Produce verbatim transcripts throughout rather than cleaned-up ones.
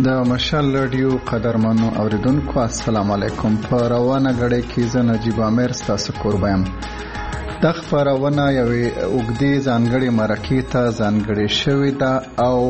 د مشال رادیو قدرمنو اوریدونکو السلام علیکم. په روانه غړې کې زه نجیب عامر ستاسو قربان. د خبرونه یوې اوږدې ځانګړې مرکې ته ځانګړې شوې ده او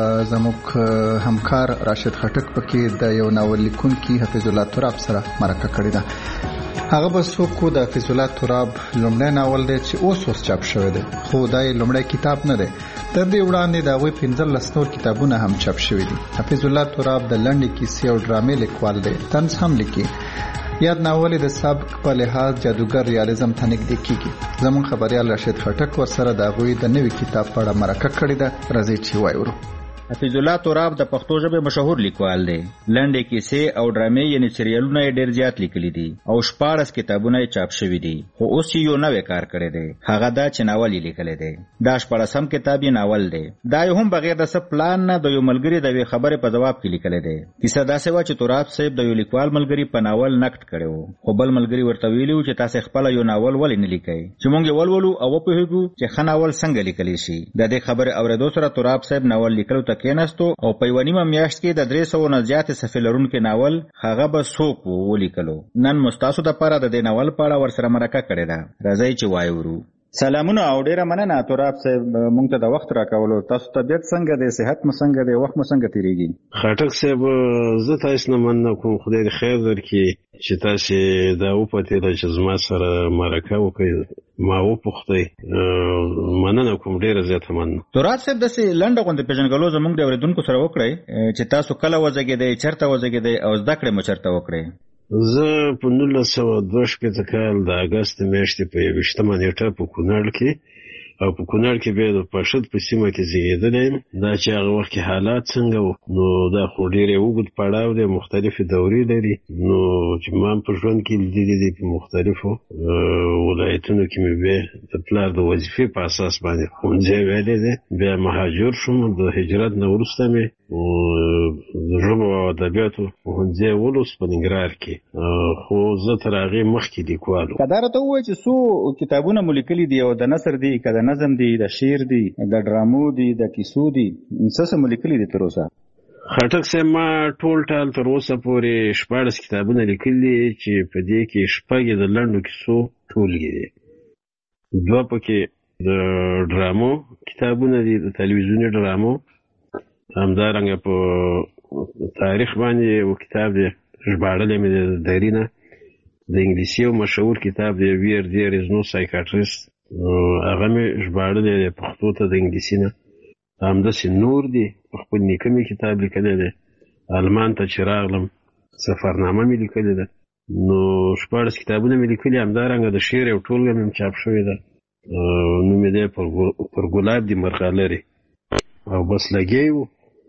زموږ همکار راشد خټک پکې د یو ناول لیکونکي حفیظ الله تراب سره مرکه کړې ده. هغه به څوک د حفیظ الله تراب لومړی ناول دی چې اوس اوس چاپ شوی دی، خو دا یې لومړی کتاب نه دی. تر دې وړاندې د هغوی پنځلس نور کتابونه هم چاپ شوي دي. حفیظ الله تراب د لنډې کیسې او ډرامې لیکوال دی، طنز هم لیکي. یاد ناول د سبک په لحاظ جادوګر ریالیزم ته نږدې کیږي. زموږ خبریال راشد خټک ورسره د هغوی د نوي کتاب په اړه مرکه کړې ده. راځئ چې وایو. حفیظ الله تراب د پښتو ژبې مشهور لیکوال دی. لنډې کیسې او ډرامې یعنی سریالونه یې ډېر زیات لیکلي دي او شپاړس کتابونه یې چاپ شوي دي، خو اوس یې یو نوی کار کړی دی، هغه دا چې ناول یې لیکلی دی. دا شپاړسم کتاب یې ناول دی. دا یې هم بغیر د څه پلان نه د یو ملګري د یوې خبرې په ځواب کې لیکلی دی. کیسه داسې وه چې تراب صاحب د یو لیکوال ملګري په ناول نقد کړی و، خو بل ملګري ورته ویلي و چې تاسې خپله یو ناول ولې نه لیکئ چې موږ یې ولولو او وپوهېږو چې ښه ناول څنګه لیکلی شي. د دې خبرې اورېدو سره تراب صاحب ناول لیکلو ته کېناستو او په یوه نیمه میاشت کې د درې سوو نه زیاتې صفحې لرونکي ناول هغه به څوک و ولیکلو. نن مو ستاسو دپاره د دې ناول په اړه ورسره مرکه کړې ده. راځئ چې وایو. سلامونه او ډیره مننه تراب صاحب مونږ ته د وخت راکولو. تاسو طبیعت څنګه دی؟ صحت مو څنګه دی؟ وخت مو څنګه تیریږي؟ خټک صاحب زه تاسو نه مننه کوم، خدای دې خیر درکړي چې تاسو دا وپتېده چې زما سره مرکه وکړئ، ما وپوښتئ. مننه کوم، ډیره زیاته مننه. تراب صاحب داسې لنډه غوندې پیژنګلو زموږ د اورېدونکو سره وکړئ چې تاسو کله وزېږېدئ، چېرته وزېږېدئ او زده کړې مو چېرته وکړئ؟ زه په نولس سوه دوه شپېته کال د اګست میاشتې په یویشتمه نیټه په کونړ کې او په کونړ کې بیا د پاشد په سیمه کې زیږېدلی یم. دا چې هغه وخت کې حالات څنګه وو، نو دا خو ډېر یې اوږد پړاو دی، مختلفې دورې لري. نو چې ما په ژوند کې لیدلي دي په مختلفو ولایتونو کې مې بیا د پلار د وظیفې په اساس باندې ښوونځی ویلی دی. بیا مهاجر شوم، د هجرت نه وروسته مې د ژبو او ادبیاتو پوهنځی ولوست په ننګرهار کې، خو زه تر هغې مخکې لیکوال وم. که دا راته ووایي چې څو کتابونه مو لیکلي دي، او د نثر دي، که د نظم دي، د شعر دي، د ډرامو دي، د کیسو دي، څه څه مو لیکلي دي تر اوسه؟ خټک صاحب ما ټول ټال تر اوسه پورې شپاړس کتابونه لیکلي چې په دې کې شپږ یې د لنډو کیسو ټولګې دي، دوه پکې د ډرامو کتابونه دي، د تلویزیوني ډرامو. همدارنګه په تاریخ باندې یو کتاب دی ژباړلی مې د درینه، د انګلیسي یو مشهور کتاب دی ویر دیر از نو سایکاټریست، هغه مې ژباړلی دی پښتو ته د انګلیسي نه. همداسې نور دي، په خپل نیکه مې کتاب لیکلی دی، المان ته چې راغلم سفرنامه مې لیکلې ده. نو شپاړس کتابونه مې لیکلي. همدارنګه د شعر یو ټولګه مې چاپ شوې ده، نوم یې دی پر ګلاب دي مرغلرې. او بس لګیا یو،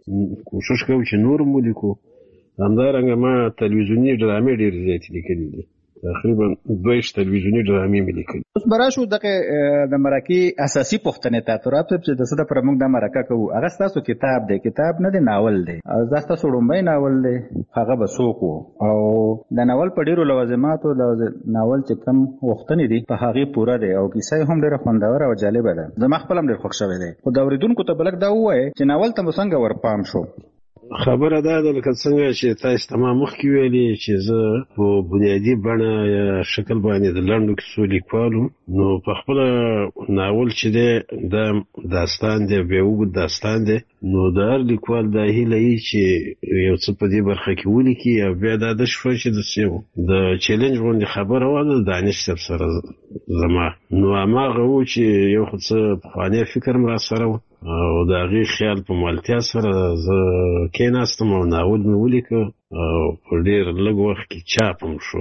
کوشش کوو چې نور مو لیکو. همدارنګه ما تلویزیوني ډرامې ډېرې زیاتې لیکلي دي، تقریبا دویشت تلویزیوني ډرامې مې لیکلي. اوس به راشو دغه د مرکې اساسي پوښتنې ته. تراب صاحب چې د څه دپاره موږ دا مرکه کوو، هغه ستاسو کتاب دی، کتاب نه دی، ناول دی. او دا ستاسو ړومبی ناول دی، هغه به څوک و؟ او د ناول په ډېرو لوازماتو ناول چې کوم غوښتنې دي په هغې پوره دی، او کیسه یې هم ډېره خوندوره او جالبه ده. زما خپل هم ډېر خوښ شوی دی. خو د اورېدونکو ته به لږ دا ووایې چې ناول ته مو څنګه ورپام شو؟ خبره دا ده لکه څنګه چې تاسو ته ما مخکې ویلي چې زه په بنیادي بڼه یا شکل باندې د لنډو کیسو لیکوال وم. نو په خپله ناول چې دی دا داستان دی، بیا اوږد داستان دی. نو د هر لیکوال دا هیله وي چې یو څه په دې برخه کې ولیکي. او بیا دا د شوه چې د چیلنج غوندې خبره وه د دانش صاحب سره زما. نو هماغه و چې یو خو څه پخوانی فکر م را سره و او د هغې خیال په مالتیا سره زه کېناستم او ناول مې ولیکه او په ډېر لږ وخت کې چاپ هم شو.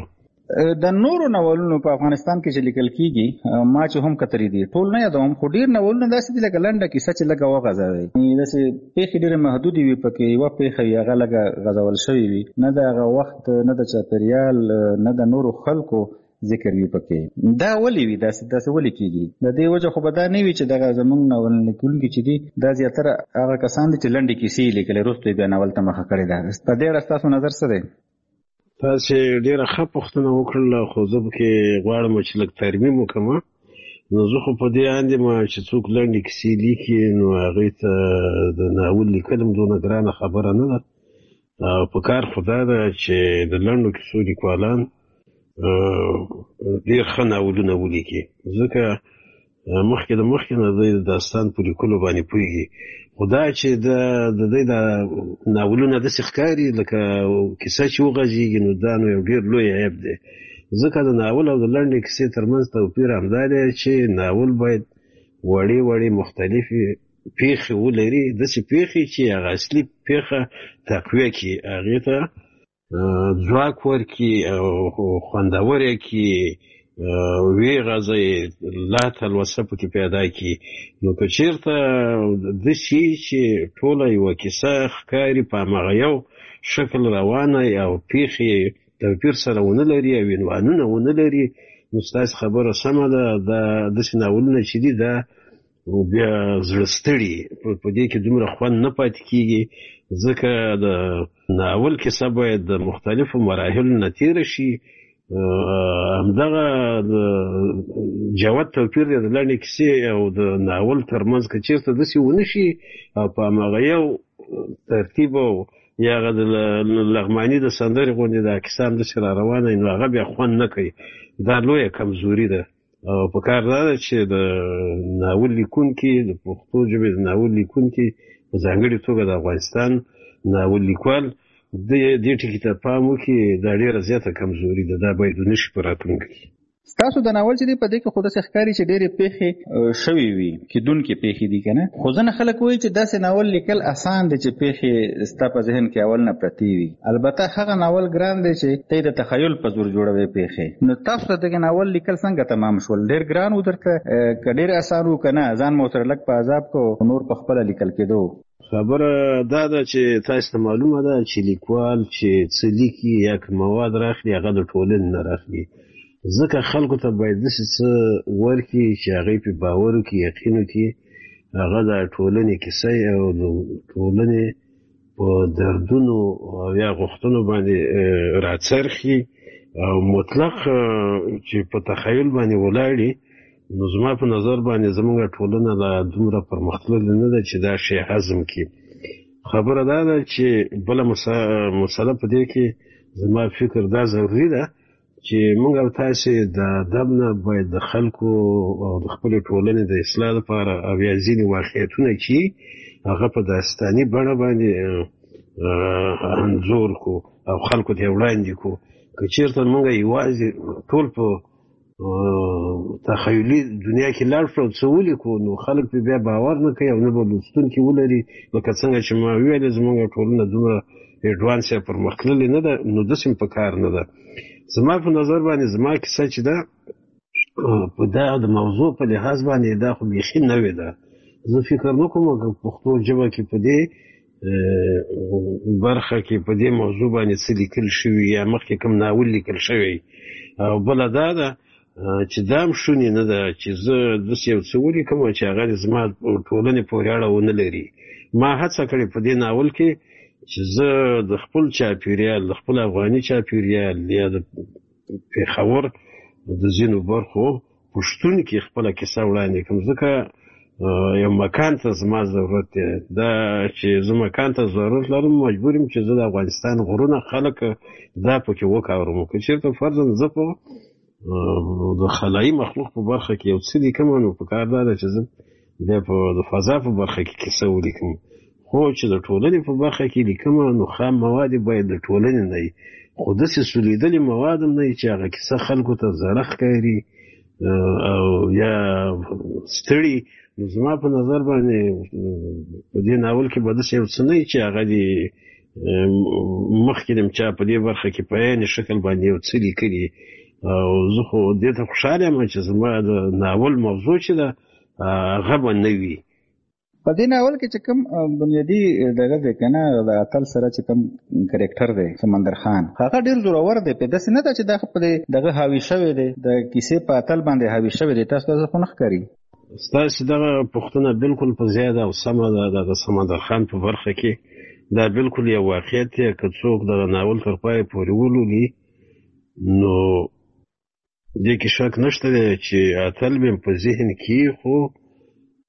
د نورو ناولونو په افغانستان کې چې لیکل کېږي، ما چې هم کتري دي، ټول نه یادوم، خو ډېر ناولونه داسې دي لکه لنډه کیسه چې لږه وغځوي. داسې پېښې ډېرې محدودې وي پکې، یوه پېښه وي هغه لږه غځول شوې وي، نه د هغه وخت، نه د چاپېریال، نه د نورو خلکو ذکر وي پکې. دا ولې وي داسې داسې ولې کېږي؟ د دې وجه خو به دا نه وي چې دغه زموږ ناول لیکونکي چې دي دا زیاتره هغه کسان دي چې لنډې کیسې یې لیکلې، وروسته یې بیا ناول ته مخه کړې ده. په دې اړه ستاسو نظر څه دی؟ تاسې ډېره ښه پوښتنه وکړله، خو زه پکې غواړم چې لږ ترمیم وکړم. نو زه خو په دې اند یم چې څوک لنډې کیسې لیکي نو هغې ته د ناول لیکل هم دونه ګرانه خبره نه ده. په کار خو دا ده چې د لنډو کیسو لیکوالان ډېر ښه ناولونه ولیکي، ځکه مخکې د مخکې نه دوی د داستان په لیکلو باندې پوهېږي. خو دا چې د دوی د ناولونه داسې ښکاري لکه کیسه چې وغږېږي، نو دا نو یو ډېر لوی عیب دی. ځکه د ناول او د لنډې کیسې ترمنځ توپیر همدا دی چې ناول باید وړې وړې مختلفې پیښې ولري، داسې پیښې چې هغه اصلي پیښه تقویه کړي، هغې ته ځواک ورکړي او خوندور یې کړي، ویې غځوي، لا تلوسه پکې پیدا کړي. نو که چېرته داسې چې ټوله یوه کیسه ښکاري په هماغه یو شکل روانه او پیښې توپیر سره ونه لري او عنوانونه ونه لري، نو ستاسې خبره سمه ده. دا داسې ناولونه چې دي دا بیا زړه ستړي، په دې کې دومره خوند نه پاتې کېږي، ځکه د ناول کیسه باید د مختلفو مراحلو نه تېره شي. همدغه جوت توپیر دی د لنډې کیسې او د ناول ترمنځ. که چېرته داسې ونه شي او په هماغه یو ترتیب او یا هغه د لغماني د سندرې غوندې دا کیسه همداسې را روانه وي، نو هغه بیا خوند نه کوي. دا لویه کمزوري ده. او په کار دا ده چې د ناول لیکونکي، د پښتو ژبې د ناول لیکونکي، په ځانګړې توګه د افغانستان ناول لیکوال دې ټکي ته پام وکړي. دا ډېره زیاته کمزوري ده، دا باید ونه شي په راتلونکي کې. ستاسو د ناول چې دی په دې کې خو داسې ښکاري چې ډېرې پیښې شوې وي، کیدونکې پیښې دي که نه؟ خو ځینې خلک وایي چې داسې ناول لیکل اسان دی چې پیښې ستا په ذهن کې اول نه پرتې وي. البته هغه ناول ګران دی چې ته د تخیل په زور جوړوي پیښې. نو تاسو ته دغه ناول لیکل څنګه تمام شول؟ ډېر ګران و درته که ډېر اسان و که نه ځان مو سره لږ په عذاب کو نور په خپله لیکل کېدو؟ خبره دا ده چې تاسو ته معلومه ده چې لیکوال چې څه لیکي یا که مواد راخلي هغه د ټولنې نه راخلي، ځکه خلکو ته باید داسې څه ورکړي چې هغوی پرې باور وکړي، یقین وکړي هغه د ټولنې کیسه او د ټولنې په دردونو او یا غوښتنو باندې راڅرخي او مطلق چې په تخیل باندې ولاړي. نو زما په نظر باندې زموږ ټولنه لا دومره پرمختللې نه ده چې دا شی هضم کړي. خبره دا ده چې بله مسله په دې کې زما فکر دا ضروري ده چې موږ او تاسې د ادب نه باید د خلکو او د خپلې ټولنې د اصلاح لپاره او یا ځینې واقعیتونه چې هغه په داستاني بڼه باندې انځور کړو او خلکو ته یې وړاندې کړو. که چېرته موږ یوازې ټول په تخیلي دنیا کې لاړ شو څه ولیکو، نو خلک پرې بیا باور نه کوي او نه به لوستونکي ولري. لکه څنګه چې ما وویلې زموږ ټولنه دومره اډوانس یا پرمختللې نه ده، نو داسې په کار نه ده. زما په نظر باندې زما کیسه چې ده په دا د موضوع په لحاظ باندې دا خو بیخي نوې ده. زه فکر نه کوم که پښتو ژبه کې په دې برخه کې په دې موضوع باندې څه لیکل شوي یا مخکې کوم ناول لیکل شوی. او بله دا ده چې دا هم شونې نه ده چې زه داسې یو څه ولیکم چې هغه زما ټولنې پورې اړه ونه لري. ما هڅه کړې په دې ناول کې چې زه د خپل چاپیریال، د خپل افغاني چاپیریال یا د پېښور د ځینو برخو پښتون کې خپله کیسه وړاندې کړم، ځکه یو مکان ته زما ضرورت دی. دا چې زه مکان ته ضرورت لرم مجبور یم چې زه د افغانستان غرونه خلک دا پکې وکاورم. که چېرته فرضاً زه په د خلایي مخلوق په برخه کې یو څه لیکم، نو په کار دا ده چې زه بیا په د فضا په برخه کې کیسه ولیکم. خو چې د ټولنې په برخه کې لیکم، نو خام مواد باید د ټولنې نه وي، خو داسې سولیدلي مواد هم نه وي چې هغه کیسه خلکو ته زړه ښکاري او یا ستړي. نو زما په نظر باندې په دې ناول کې به داسې یو څه نه وي چې هغه دې مخکې د چا په دې برخه کې په عین شکل باندې یو څه لیکلي. او زه خو دې ته خوشحاله یم چې زما د ناول موضوع چې ده هغه به نه وي. په دې ناول کې چې کوم بنیادي دغه دی که نه د اتل سره چې کوم کرکټر دی سمندر خان، هغه ډېر زورور دی. په داسې نه ده چې دا په دغه حاوي شوی دی، د کیسې په اتل باندې حاوي شوی دی. تاسو ته خو نه ښکاري؟ ستاسې دغه پوښتنه بالکل په زیاده او سمه ده. دغه سمندر خان په برخه کې دا بالکل یو واقعیت دی. که څوک دغه ناول تر پایه پورې ولولي نو دې کې شک نشته دی چې اتل به په ذهن کې، خو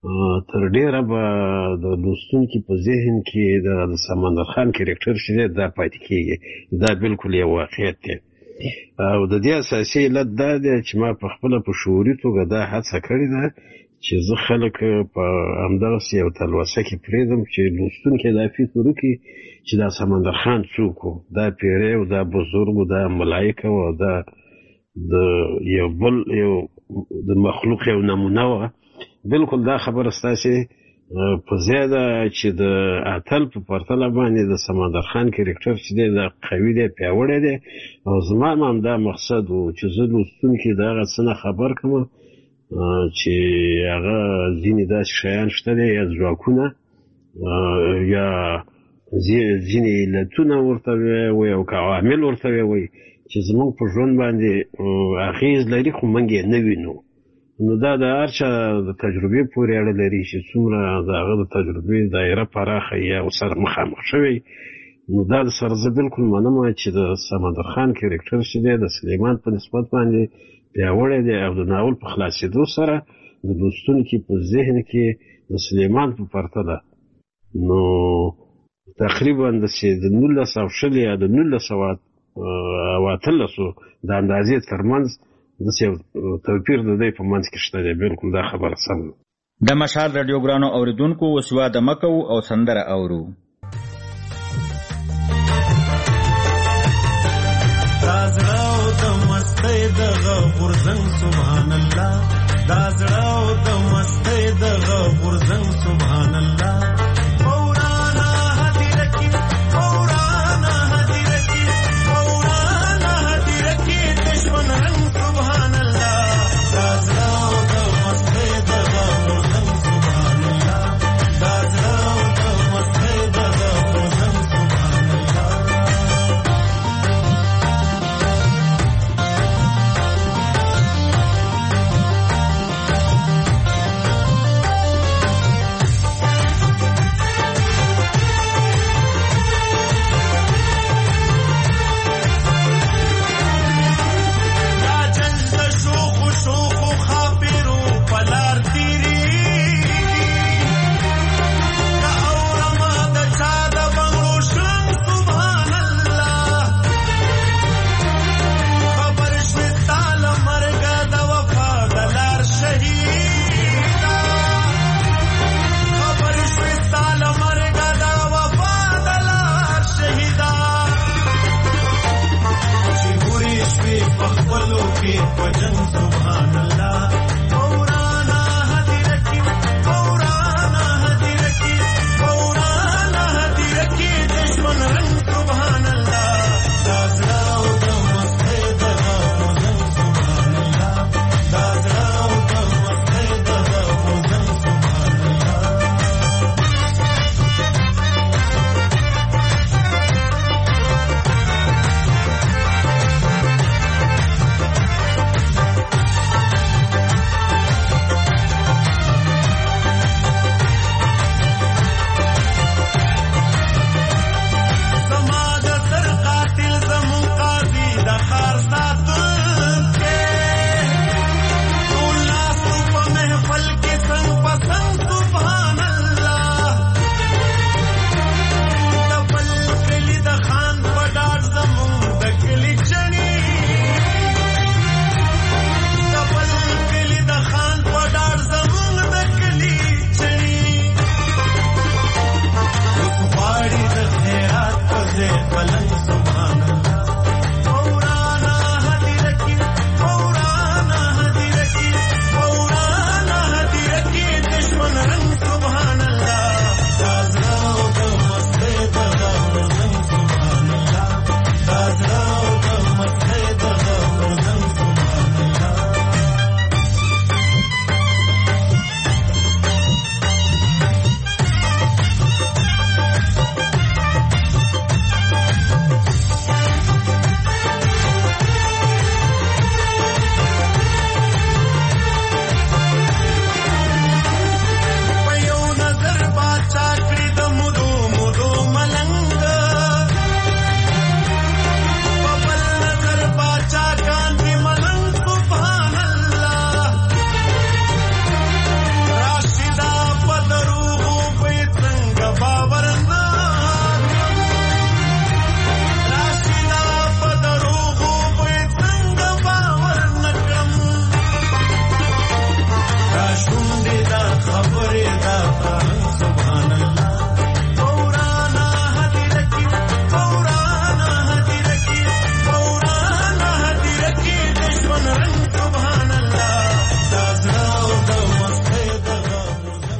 تر ډیره به د لوستونکي په ذهن کې د سمندر خان کرکټر چې دی دا پاتې کېږي. دا بالکل یو واقعیت دی او د دې اساسي علت دا دی چې ما په خپله په شعوري توګه دا هڅه کړې ده چې زه خلک په همدغسې یو تلوسه کې پرېږدم چې لوستونکی دا فکر وکړي چې دا سمندر خان څوک و، دا پیری و، دا بزرګ و، دا ملایکه و، دا د یو بل یو د مخلوق یو نمونه وه. بالکل دا خبره ستاسې په زیاده چې د اتل په پرتله باندې د سمندر خان کرکټر چې دی دا قوي دی، پیاوړی دی او زما هم دا مقصد و چې زه لوستونکي د هغه څه نه خبر کړم چې هغه ځینې داسې شیان شته دی یا ځواکونه یا ځینې علتونه ورته ووایي او که عوامل ورته ووایي چې زموږ په ژوند باندې اغېز لري خو موږ یې نه وینو. نو دا د هر چا د تجربې پورې اړه لري چې څومره د هغه د تجربې دایره پراخه یا ورسره مخامخ شوی. نو دا د سره زه بالکل منم چې د سمندر خان کرکټر چې دی د سلیمان په نسبت باندې پیاوړی دی او د ناول په خلاصېدو سره د لوستونکي په ذهن کې د سلیمان په پرتله نو تقریبا د نولس سوه شل یا د نولس سوه او اتلسو د اندازې ترمنځ داسې یو توپیر د دی په منځ کې شته دی. بالکل دا خبره سم ده. د مشال راډیو ګرانو اورېدونکو اوس واده مه کوو او سندره اورو. دا زړه او د مستۍ دغه غورځنګ سبحان الله، دا زړه او د مستۍ دغه غورځنګ سبحان الله.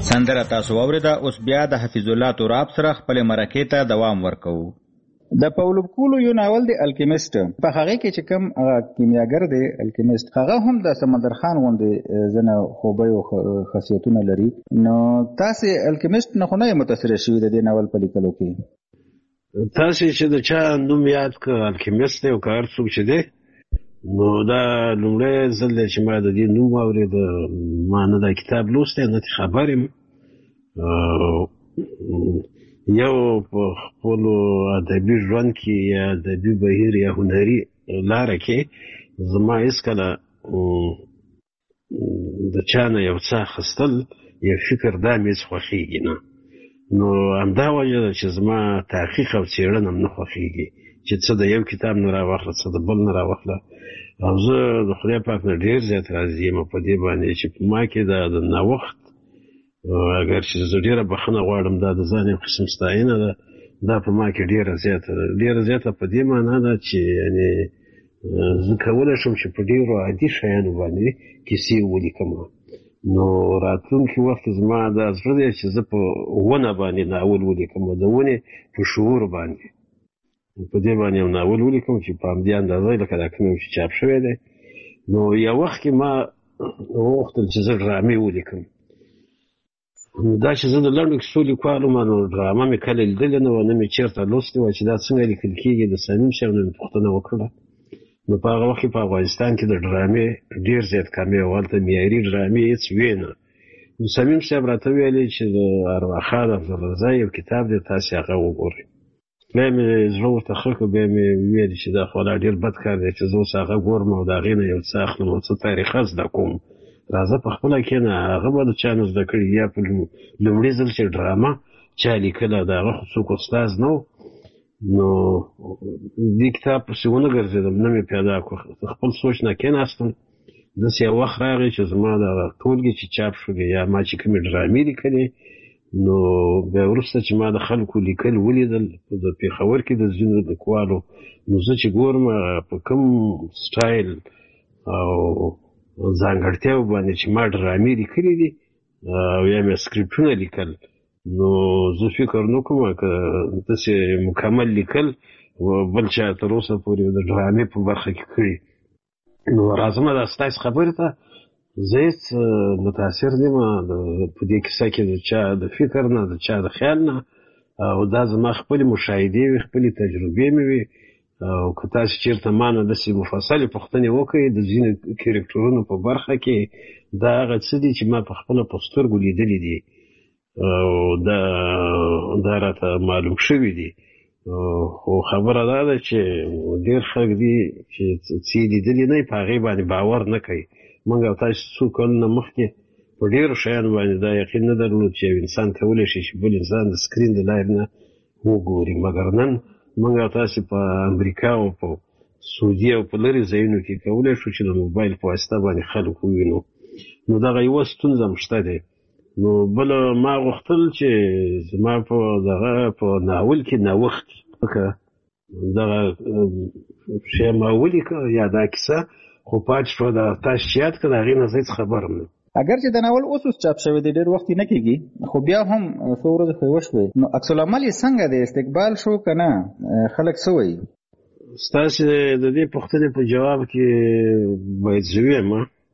سندره تاسو واورېده. اوس بیا د حفیظ الله تراب سره خپل مرکې ته دوام ورکوو. د پاولو کویلو یو ناول دی الکیمیسټ، په هغه کې چې کوم کیمیاګر دی الکیمیسټ، هغه هم د سمندر خان غوندې ځنه خوبۍ او خاصیتونه لري. نو تاسې الکیمیسټ نه خو نه متاثره شوي د دې ناول په لیکلو کې؟ تاسې چې د چا نوم یاد که الکیمیسټ دی او که هر څوک چې دی، نو دا لومړی ځل دی چې ما د دې نوم واورېده. ما نه دا کتاب لوستی نه ترې خبر یم. یو په خپلو ادبي ژوند کې یا ادبي بهیر یا هنري لاره کې زما هېڅکله د چا نه یو څه اخیستل یا فکر دا مې هېڅ خوښېږي نه. نو همدا وجه ده چې زما تحقیق او څېړنه هم نه خوښېږي چې څه د یو کتاب نه راواخله څه د بل نه راواخله. او زه د خدای پاک نه ډېر زیات راضي یم په دې باندې چې په ما کې دا د نوښت، اگر چې زه ډېره بخښنه غواړم، دا د ځان یو قسم ستاینه ده، دا په ما کې ډېره زیاته ده. ډېره زیاته په دې معنا ده چې یعنې زه کولی شم چې په ډېرو عادي شیانو باندې کیسې ولیکم. نو راتلونکي وخت زما دا زړه دی چې زه په ونه باندې ناول ولیکم، د ونې په شعور باندې په دې باندې یو ناول ولیکم چې په همدې اندازه لکه دا کوم چې چاپ شوی دی. نو یو وخت کې ما وغوښتل چې زه ډرامې ولیکم. دا چې زه د لنډو کیسو لیکوال وم، نو ډرامه مې کله لیدلې نه وه، نه مې چېرته لوستې وه چې دا څنګه لیکل کېږي. د صمیم صاحب نه مې پوښتنه وکړه. نو په هغه وخت کې په افغانستان کې د ډرامې ډېر زیات کمې وه، هلته معیاري ډرامې هېڅ وې نه. نو صمیم صاحب راته ویلې چې د ارواخان افضلرضا یو کتاب دی، تاسې هغه وګورئ. بیا مې زړه ورته ښه کړ، بیا مې وویل چې دا خو لا ډېر بد کار دی چې زه اوس هغه ګورم او د هغې نه یو څه اخلم او څه تاریخه زده کوم. راځه په خپله کښېنه، هغه به د چا نه زده کړي، یا په لومړي ځل چې ډرامه چا لیکله د هغه خو څوک استاز نه و. نو دې کتاب پسې ونه ګرځېدم، نه مې پیدا کړو. خپل سوچ نه کېناستم. داسې یو وخت راغی چې زما دغه ټولګې چې چاپ شولې یا ما چې کومې ډرامې لیکلې، نو بیا وروسته چې ما د خلکو لیکل ولیدل د پېښور کې د ځینو لیکوالو، نو زه چې ګورم په کوم سټایل او ځانګړتیاو باندې چې ما ډرامې لیکلې دي او یا مې سکرپټونه لیکل، نو زه فکر نه کوم که داسې مکمل لیکل بل چا تر اوسه پورې د ډرامې په برخه کې کړي. نو راځم دا ستاسې خبرې ته، زه هېڅ متاثر نه یم په دې کیسه کې د چا د فکر نه، د چا د خیال نه، او دا زما خپلې مشاهدې وي، خپلې تجربې مې وي. او که تاسې چېرته ما نه داسې مفصلې پوښتنې وکړئ د ځینو کرکټرونو په برخه کې، دا هغه څه دي چې ما په خپله په سترګو لیدلي دي او دا دا راته معلوم شوي دي. خو خبره دا ده چې ډېر خلک دي چې څه یې لیدلي نه وي په هغې باندې باور نه کوي. موږ او تاسې څو کلونه مخکې په ډېرو شیانو باندې دا یقین نه درلود چې یو انسان کولی شي چې بل انسان د سکرین د لارې نه وګوري. مګر نن موږ او تاسې په امریکا او په سعودي او په لرې ځایونو کې کولی شو چې د موبایل په واسطه باندې خلک ووینو. نو دغه یوه ستونزه هم شته دی. نو بله ما غوښتل چې زما په دغه په ناول کې نوښت وکړه، دغه شی ما ولیکه یا دا کیسه، خو پاتې شوه د تاسې چې یاد کړه د هغې نه زه هېڅ خبر هم نه. اگر چې د ناول اوس اوس چاپ شوی دی، ډېر وخت یې نه کېږي، خو بیا هم څو ورځې خو یې وشوې، نو عکس العمل یې څنګه دی؟ استقبال شو که نه؟ خلک څه وایي؟ ستاسې د دې پوښتنې په جواب کې باید زه ووایم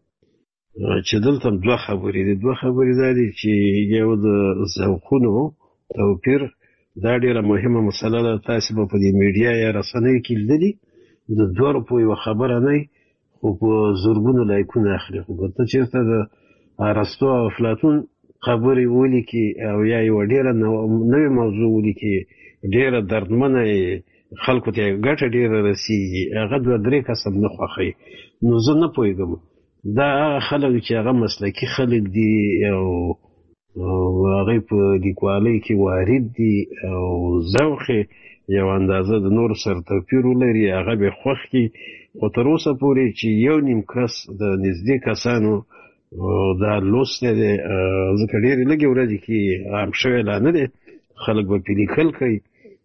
چې دلته دوه خبرې دي. دوه خبرې دا دي چې یو د ذوقونو توپیر، دا ډېره مهمه مسله ده. تاسې به په دې میډیا یا رسنیو کې لیدلي د دوه روپو یوه خبره نه وي، خو په زرګونو لایکونه اخلي. خو که ته چېرته د ارسطو او افلاطون خبرې ولیکي او یا یوه ډېره نوې موضوع ولیکي، ډېره دردمنه خلکو ته یې ګټه ډېره رسېږي، هغه دوه درې کسه نه خوښوي. نو زه نه پوهېږم دا هغه خلک چې هغه مسلکي خلک دي او هغوی په لیکوالۍ کې وارد دي او ذوق یې یو اندازه د نورو سره توپیر ولري، هغه به یې خوښ کړي. خو تر اوسه پورې چې یو نیم کس د نږدې کسانو دا لوستی دی، ځکه ډېرې لږې ورځې کې عام شوی لا نه دی، خلک به پرې لیکل کوي.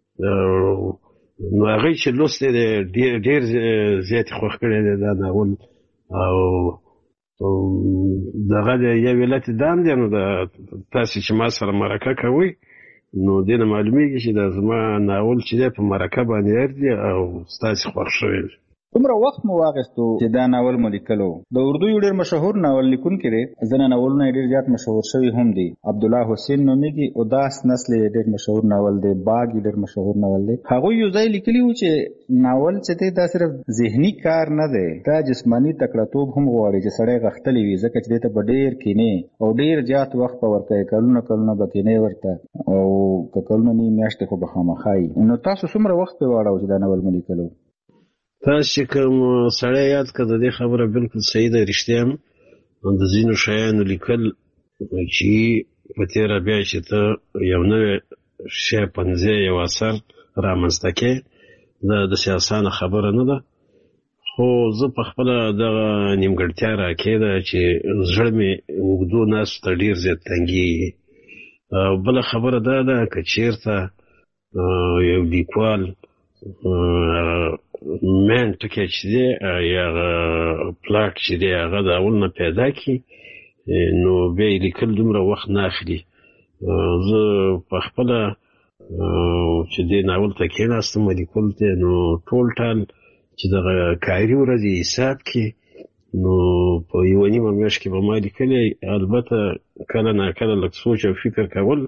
نو هغوی چې لوستی دی ډېر زیات یې خوښ کړی دی دا ناول، او دغه د یو علت دام دی نو د تاسې چې ما سره مرکه کوئ نو دې نه معلومیږي چې دا زما ناول چې دی په مرکه باندې ارځي او ستاسې خوښ شوی دی. څومره وخت مو واخیستو چې دا ناول مو لیکلو؟ د اردو یو ډېر مشهور ناول لیکونکی دی، ځینې ناولونه یې ډېر زیات مشهور شوي هم دي. عبدالله حسین نومیږي. اداس نسل یې ډېر مشهور ناول دی. باغ یې ډېر مشهور ناول دی. هغوی یو ځای لیکلي وو چې ناول چې دی دا صرف ذهني کار نه دی، دا جسماني تکړهتوب هم غواړي چې سړی غښتلی وي، ځکه چې دې ته به ډېر کینې او ډېر زیات وخت به ورکوي، کلونه کلونه به کینې ورته او که کلونه نه میاشتې خو به خامخا وي. نو تاسو څومره وخت پرې واړو چې دا ناول مو لیکلو؟ تاسو چې کوم سړی یاد کړه د دې خبره بالکل صحیح ده، رښتیا هم د ځینو شیانو لیکل چې په تېره بیا چې ته یو نوی شی پنځې یو اثر رامنځته کې دا داسې اسانه خبره نه ده، خو زه په خپله دغه نیمګړتیا راکېده چې زړه مې اوږدو ناستو ته ډېر زیات تنګېږي. بله خبره دا ده که چېرته یو لیکوال مین ټکی چې دی یا پلاټ چې دی هغه د اول نه پیدا کړي نو بیا یې لیکل دومره وخت نه اخلي. زه په خپله چې دې ناول ته کېناستم لیکلو ته نو ټول ټال چې دغه کاري ورځې حساب کړي نو په یوه نیمه میاشت کې به ما لیکلی. البته کله ناکله لږ سوچ او فکر کول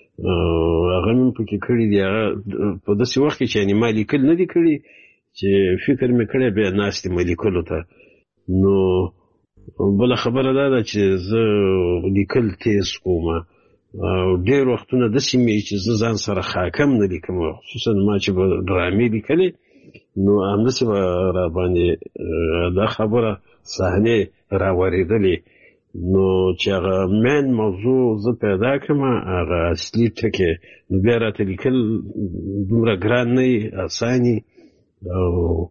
هغه مې پکې کړي دي، هغه په داسې وخت کې چې یعنې ما لیکل نه دي کړي چې فکر مې کړی بیا ناست یم لیکلو ته. نو بله خبره دا ده چې زه لیکل تیز کوم او ډېر وختونه داسې مې چې زه ځان سره خاکم نه لیکم، خصوصا ما چې به ډرامې لیکلې نو همداسې به را باندې دا خبره صحنې راورېدلې نو چې هغه مین موضوع زه پیدا کړم هغه اصلي ټکې نو بیا راته لیکل دومره ګران نه وي، اسان وي. او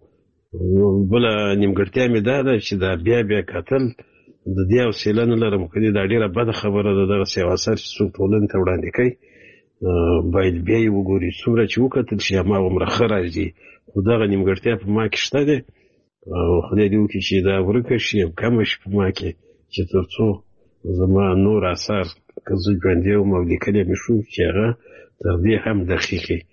بله نیمګړتیا مې دا ده چې دا بیا بیا کتل د دې حوصله نه لرم، که دا ډېره بده خبره ده دغسې یو اثر چې څوک ټولنې ته وړاندې کوي باید بیا یې وګوري، څومره چې وکتل شي هماغومره ښه راځي. خو دغه نیمګړتیا په ما کې شته دی او خدای دې وکړي چې دا ورکه شي او کمه شي په ما کې چې تر څو زما نور اثار که زه ژوندی وم او لیکلی مې شو چې هغه تر دې هم دقیق وي.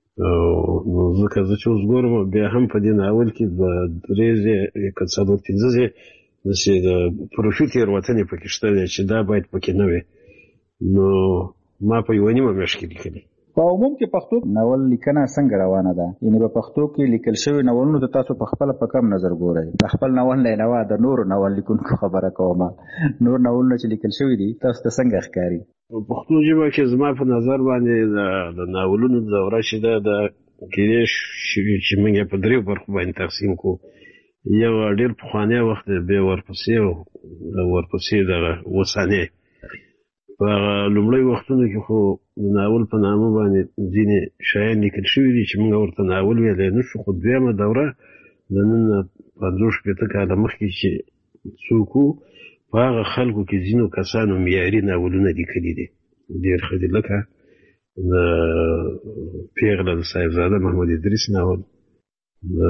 نو ځکه زه چې اوس ګورم بیا هم په دې ناول کې دوه درې ځایه که څلور پنځه ځایه داسې د پروفي تېروتنې پکې شته دی چې دا باید پکې نه وي. نو ما په یوه نیمه میاشت کې لیکلي. په عموم کې پښتو ناول لیکنه څنګه روانه ده؟ یعنې په پښتو کې لیکل شوي ناولونو ته تاسو په خپله په کم نظر ګورئ؟ د خپل ناول نه علاوه د نورو ناول لیکونکو خبره کومه، نور ناولونه چې لیکل شوي دي تاسو ته څنګه ښکاري؟ په پښتو ژبه کې زما په نظر باندې د ناولونو دوره چې ده د کېدای شي چې موږ یې په دریو برخو باندې تقسیم کړو. یو ډېر پخوانی وخت دی، بیا ورپسې او ورپسې دغه اوسنی. په هغه لومړی وختونو کې خو د ناول په نامه باندې ځینې شیان لیکل شوي دي چې موږ ورته ناول ویلی نه شو. خو دویمه دوره د نن نه پنځوس شپېته کاله مخکې چې څوک وو په هغه خلکو کې ځینو کسانو معیاري ناولونه لیکلي دي ډېر ښه دي، لکه د پیغله د صاحبزاده محمد ادریس ناول، د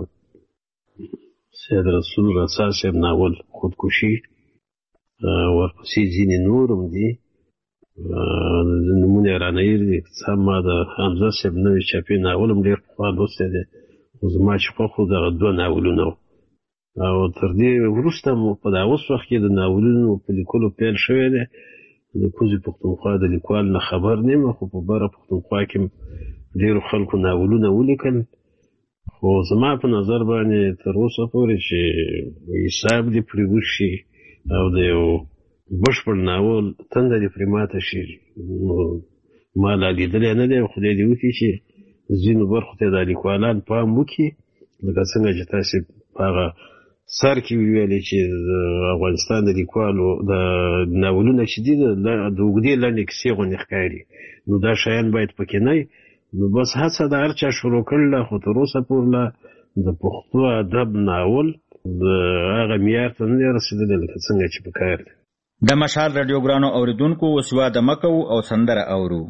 سید رسول رسا صاحب ناول خودکشي، ورپسې ځینې نور هم دي نومونه یې رانه هېر دي. څه هم ما د حمزه صاحب نوي چاپي ناول هم ډېر پخوا لوستی دی، خو زما چې خوښ وو دغه دوه ناولونه وو. او تر دې وروسته مو په دا اوس وخت کې د ناولونو په لیکلو پیل شوی دی. د کوزې پښتونخوا د لیکوال نه خبر نه یم، خو په بره پښتونخوا کې ډېرو خلکو ناولونه ولیکل. خو زما په نظر باندې تر اوسه پورې چې حساب دې پرې وشي او د یو بشپړ ناول تنده دې پرې ماته شي ما لا لیدلی نه دی. خدای دې وکړي چې ځینو برخو ته دا لیکوالان پام وکړي، لکه څنګه چې تاسې په هغه سر کې ویلې چې د افغانستان د لیکوالو د ناولونه چې دي د اوږدې لنډې کیسې غوندې ښکاري، نو دا شیان باید پکې نه وي. نو بس هڅه د هر چا شروع کړله، خو تر اوسه پورې د پښتو ادب ناول د هغه معیار ته نه دی رسېدلی لکه څنګه چې پکار دی. د مشال راډیو ګرانو اورېدونکو اوس واده مه کوو او سندره اورو.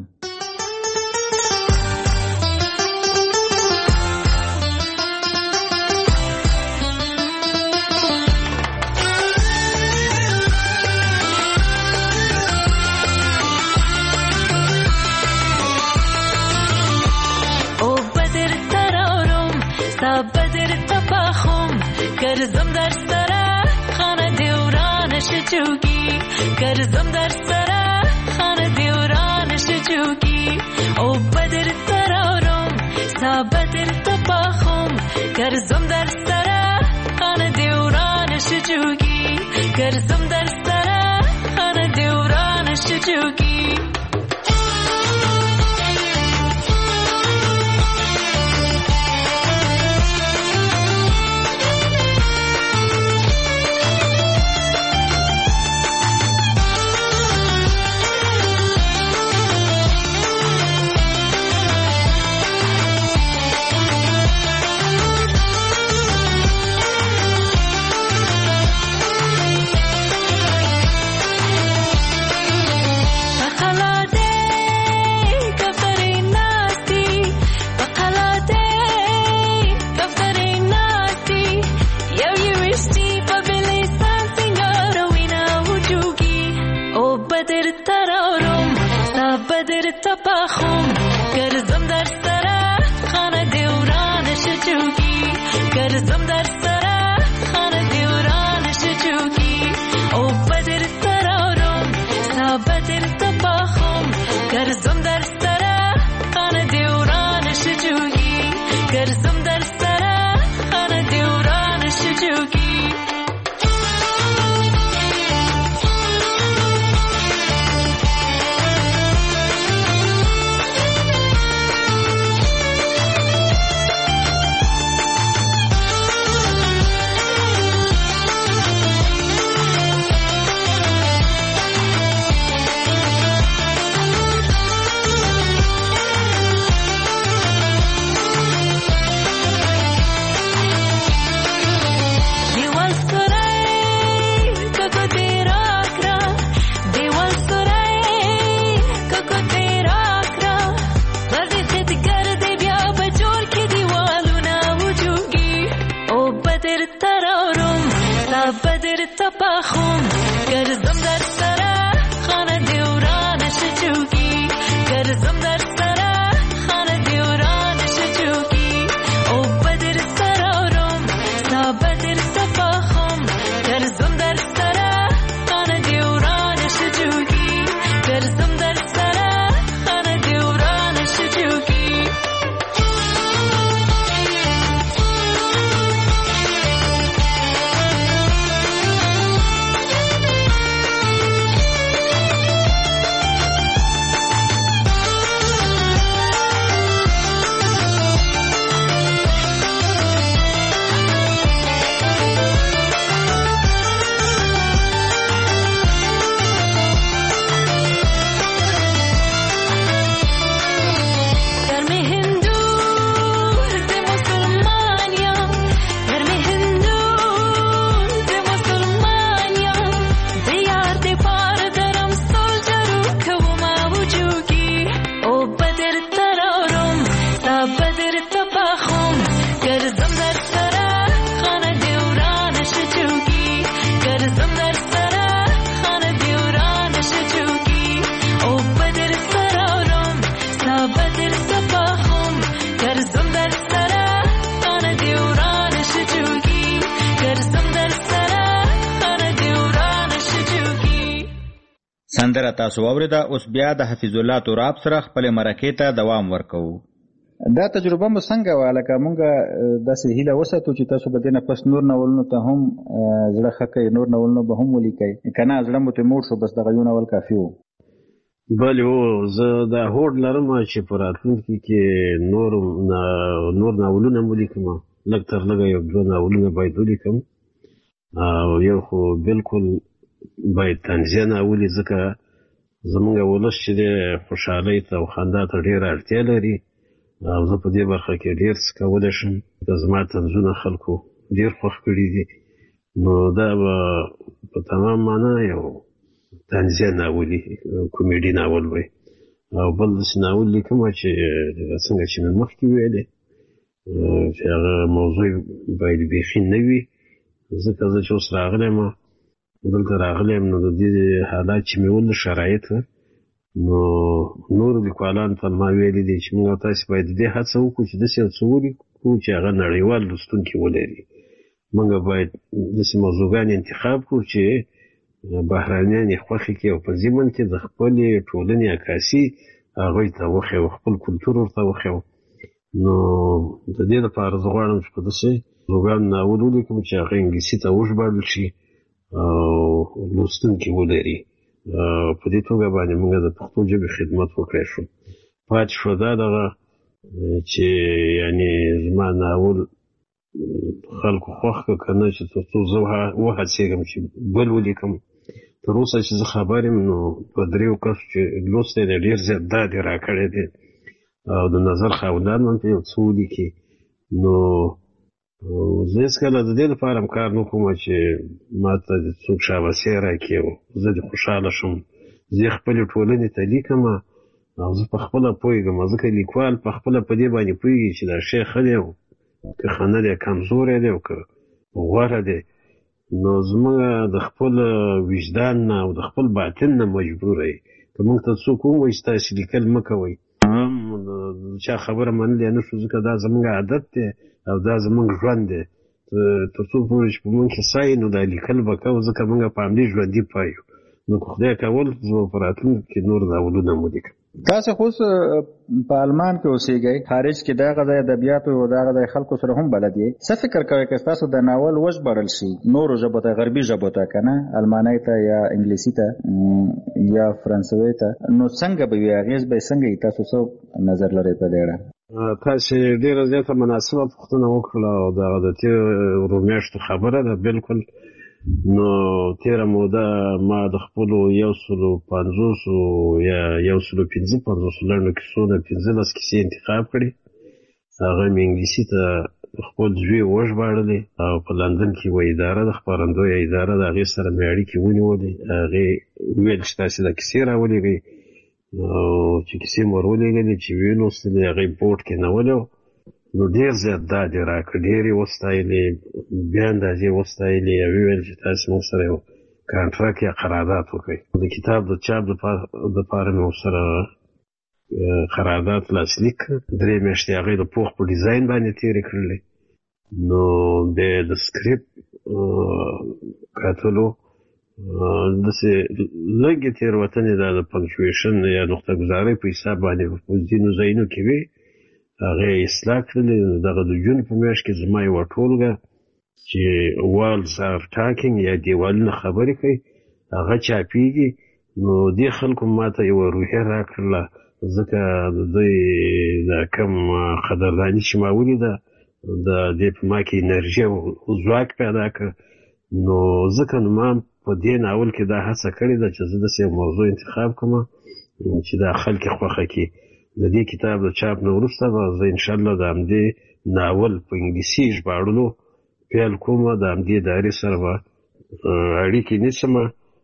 جوگی گرزم در سرا خانه دیورانش جوگی او بدر ترارم سابدر تباخم گرزم در سرا خانه دیورانش جوگی گرزم در سرا خانه دیورانش جوگی تباخم گرزم در سرا خانه دیورانش جوگی گرزم در سرا خانه دیورانش جوگی او بدر ترارم سابدر تباخم گرزم در سرا خانه دیورانش جوگی گرزم در سرا خانه دیورانش جوگی تباخم گرزم در سرا خانه دیورانش جوگی گرزم در سرا خانه دیورانش جوگی او بدر سرارم سابدر تباخم گرزم در سرا خانه دیورانش جوگی گرزم در سرا خانه دیورانش جوگی سندره تاسو واورېده. اوس بیا د حفیظ الله تراب سره خپل مرکې ته دوام ورکوو. دا تجربه مو څنګه وه؟ لکه مونږ داسې هیله وساتو چې تاسو به دې نه پس نور ناولونو ته هم زړه ښه کوئ، نور ناولونه به هم ولیکئ، که نه زړه مو ترې موړ شو بس دغه یو ناول کافي و؟ بلې هو، زه دا هوډ لرم چې په راتلونکي کې نور نور ناولونه هم ولیکم، لږ تر لږه یو دوه ناولونه باید ولیکم، او یو خو بلکل باید طنزیه ناولي، ځکه زمونږ ولس چې دی خوشحالۍ ته او خندا ته ډېره اړتیا لري، او زه په دې برخه کې ډېر څه کولی شم. که زما طنزونه خلکو ډېر خوښ کړي دي، نو دا به په تمام معنا یو طنزیه ناولي، کومیډي ناول وي. او بل داسې ناول لیکم چې څنګه چې مې مخکې ویلې چې هغه موضوع باید بیخي نه وي، ځکه زه چې اوس راغلی یم دلته راغلی یم، نو د دې حالات چې مې ولې شرایط، نو نورو لیکوالانو ته ما ویلي دي چې موږ تاسې باید د دې هڅه وکړو چې داسې یو څه ولیکو چې هغه نړیوال لوستونکي ولري. موږ باید داسې موضوعګانې انتخاب کړو چې بهرانیان یې خوښې کړي او په ضمن کې د خپلې ټولنې عکاسي هغوی ته وښیو، خپل کلتور ورته وښیو. نو د دې لپاره زه غواړم چې په داسې زوګانو ناول ولیکم چې هغه انګلیسي ته وژباړل شي او لوستونکي ولري. په دې توګه باندې موږ د پښتو ژبې خدمت وکړی شو. پاتې شو دا دغه چې یعنې زما ناول خلکو خوښ که که نه، چې تر څو زه وهڅېږم چې بل ولیکم. تر اوسه چې زه خبر یم نو په دریو کسو چې لوستی دی ډېر زیات داد یې راکړی دی او د نظر خاوندان هم په یو څه ولیکي. نو زه هېڅکله د دې لپاره هم کار نه کوم چې ما ته څوک شاباسي راکړي او زه دې خوشحاله شم. زه خپلې ټولنې ته لیکم او زه په خپله پوهېږم، ځکه لیکوال په خپله په دې باندې پوهېږي چې دا شی ښه دی او که ښه نه دی، کمزوری دی او که غوره دی. نو زموږ د خپل وجدان نه او د خپل باطن نه مجبوره یي. که موږ ته څوک ووایي چې تاسې لیکل مه کوئ، چا خبره منلی نه شو، ځکه دا زموږ عادت دی او دا زموږ ژوند دی. تر څو پورې چې په موږ کې ساه وي نو دا لیکل به کوو، ځکه موږ په همدې ژوندي پایو. نو که خدای کول زه په راتلونکي کې نور ناولونه هم ولیکم. تاسو خو په آلمان کې اوسېږئ، خارج کې دغه ځای ادبیاتو او دغه ځای خلکو سره هم بلد یې. څه فکر کوئ که ستاسو د ناول وژباړل شي نورو ژبو ته، غربي ژبو ته، که نه المانۍ ته یا انګلیسي ته یا فرانسوي ته، نو څنګه به وي، اغېز به یې څنګه وي؟ تاسو څه نظر لرئ په دې اړه؟ تاسې ډېره زیاته مناسبه پوښتنه وکړله او دغه د تېرو میاشتو خبره ده. بالکل. نو تیره موده ما د خپلو یو سلو پنځوسو یا یو سلو پنځه پنځوسو لنډو کیسو نه پنځلس کیسې انتخاب کړي. هغه مې انګلیسي ته خپل زوی وژباړلې او په لندن کې یوه اداره ده، خپرندویه اداره ده، هغې سره مې اړیکې ونیولې. هغې ویل چې تاسې دا کیسې راولېږئ او چې کیسې مې ور ولېږلې چې ویې لوستلې، هغې بورډ کې نولې. نو ډېر زیات داد یې راکړ، ډېر یې وستایلې، بیا اندازې وستایلې او ویې ویل چې تاسې موږ سره یو کانټراکټ یا قرارداد وکړئ. د کتاب د چاپ دپاره مې ورسره قرارداد لاسلیک کړ. درې میاشتې هغې د پوښ په ډیزاین باندې تېرې کړلې. نو بیا د سکریپټ کتلو داسې لږې تېروتنې دا د پنکچویشن یا نقطه ګزارۍ په حساب باندې په ځینو ځایونو کې وې، هغه یې اصلاح کړلې. دغه د جون په میاشت کې زما یوه ټولګه چې والز آر ټاکینګ یا دیوالونه خبرې کوي هغه چاپېږي. نو دې خلکو ما ته یوه روحیه راکړله، ځکه د دوی دا کم قدرداني چې ما ولیده د دې په ما کې انرژي او ځواک پیدا کړ. نو ځکه نو ما په دې ناول کې دا هڅه کړې ده چې زه داسې یو موضوع انتخاب کړم چې دا خلک یې خوښه کړي. د دې کتاب د چاپ نه وروسته به زه انشاءالله د همدې ناول په انګلیسي ژباړلو پیل کوم. د همدې ادارې سره به اړیکې نیسم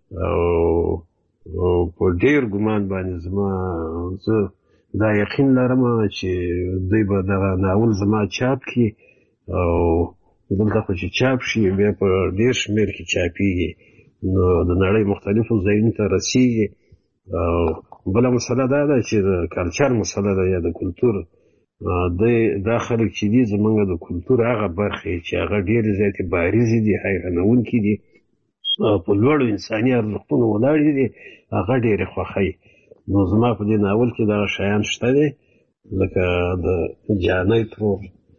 او په ډېر ګمان باندې زما زه دا یقین لرم چې دوی به دغه ناول زما چاپ کړي او دلته خو چې چاپ شي بیا په ډېر شمېر کې چاپېږي، نو د نړۍ مختلفو ځایونو ته رسېږي. او بله مسله دا ده چې د کلچر مسله ده یا د کلتور. دا خلک چې دي زمونږ د کلتور هغه برخې چې هغه ډېرې زیاتې بارزې دي، حیرانوونکې دي، په لوړو انساني ارزښتونو ولاړې دي، هغه ډېرې خوښوي. نو زما په دې ناول کې دغه شیان شته دي، لکه د جانۍ ترور،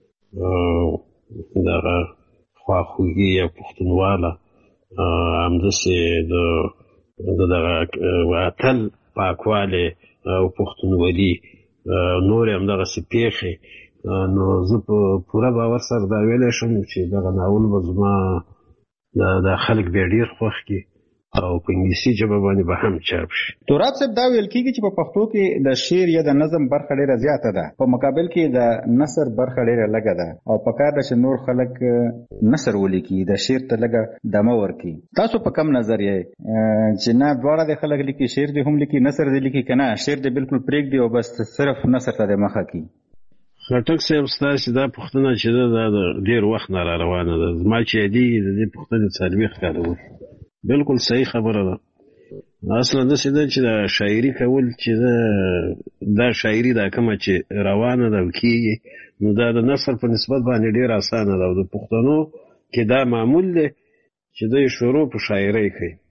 دغه خواخوږي یا پښتونواله، همداسې د دغه اتل پاکوالی او پښتونولي، نورې همدغسې پېښې. نو زه په پوره باور سره دا ویلی شم چې دغه ناول به زما دا خلک بیا ډېر خوښ کړي او په انګلیسي ژبه باندې به هم چاپ شي. توراب صاحب دا ویل کېږي چې په پښتو کې د شعر یا د نظم برخه ډېره زیاته ده، په مقابل کې د نثر برخه ډېره لږه ده، او پکار ده چې نور خلک نثر ولیکي، د شعر ته لږه دمه ورکړي. تاسو په کم نظر یې چې نه دواړه د خلک لیکي، شعر دې هم لیکي، نثر دې لیکي، که نه شعر دې بالکل پرېږدي او بس صرف نثر ته دې مخه کړي؟ خټک صاحب ستاسې دا پوښتنه چې ده دا د ډېر وخت نه را روانه ده. زما چې یادېږي د دې پوښتنې څلوېښت کاله وشو. بالکل صحیح خبره ده. اصلا داسې ده چې دا شاعري کول چې ده دا شاعري دا کومه چې روانه ده او کېږي، نو دا د نثر په نسبت باندې ډېر اسانه ده. او د پښتنو کې دا معمول دی چې دوی شروع په شاعرۍ کوي.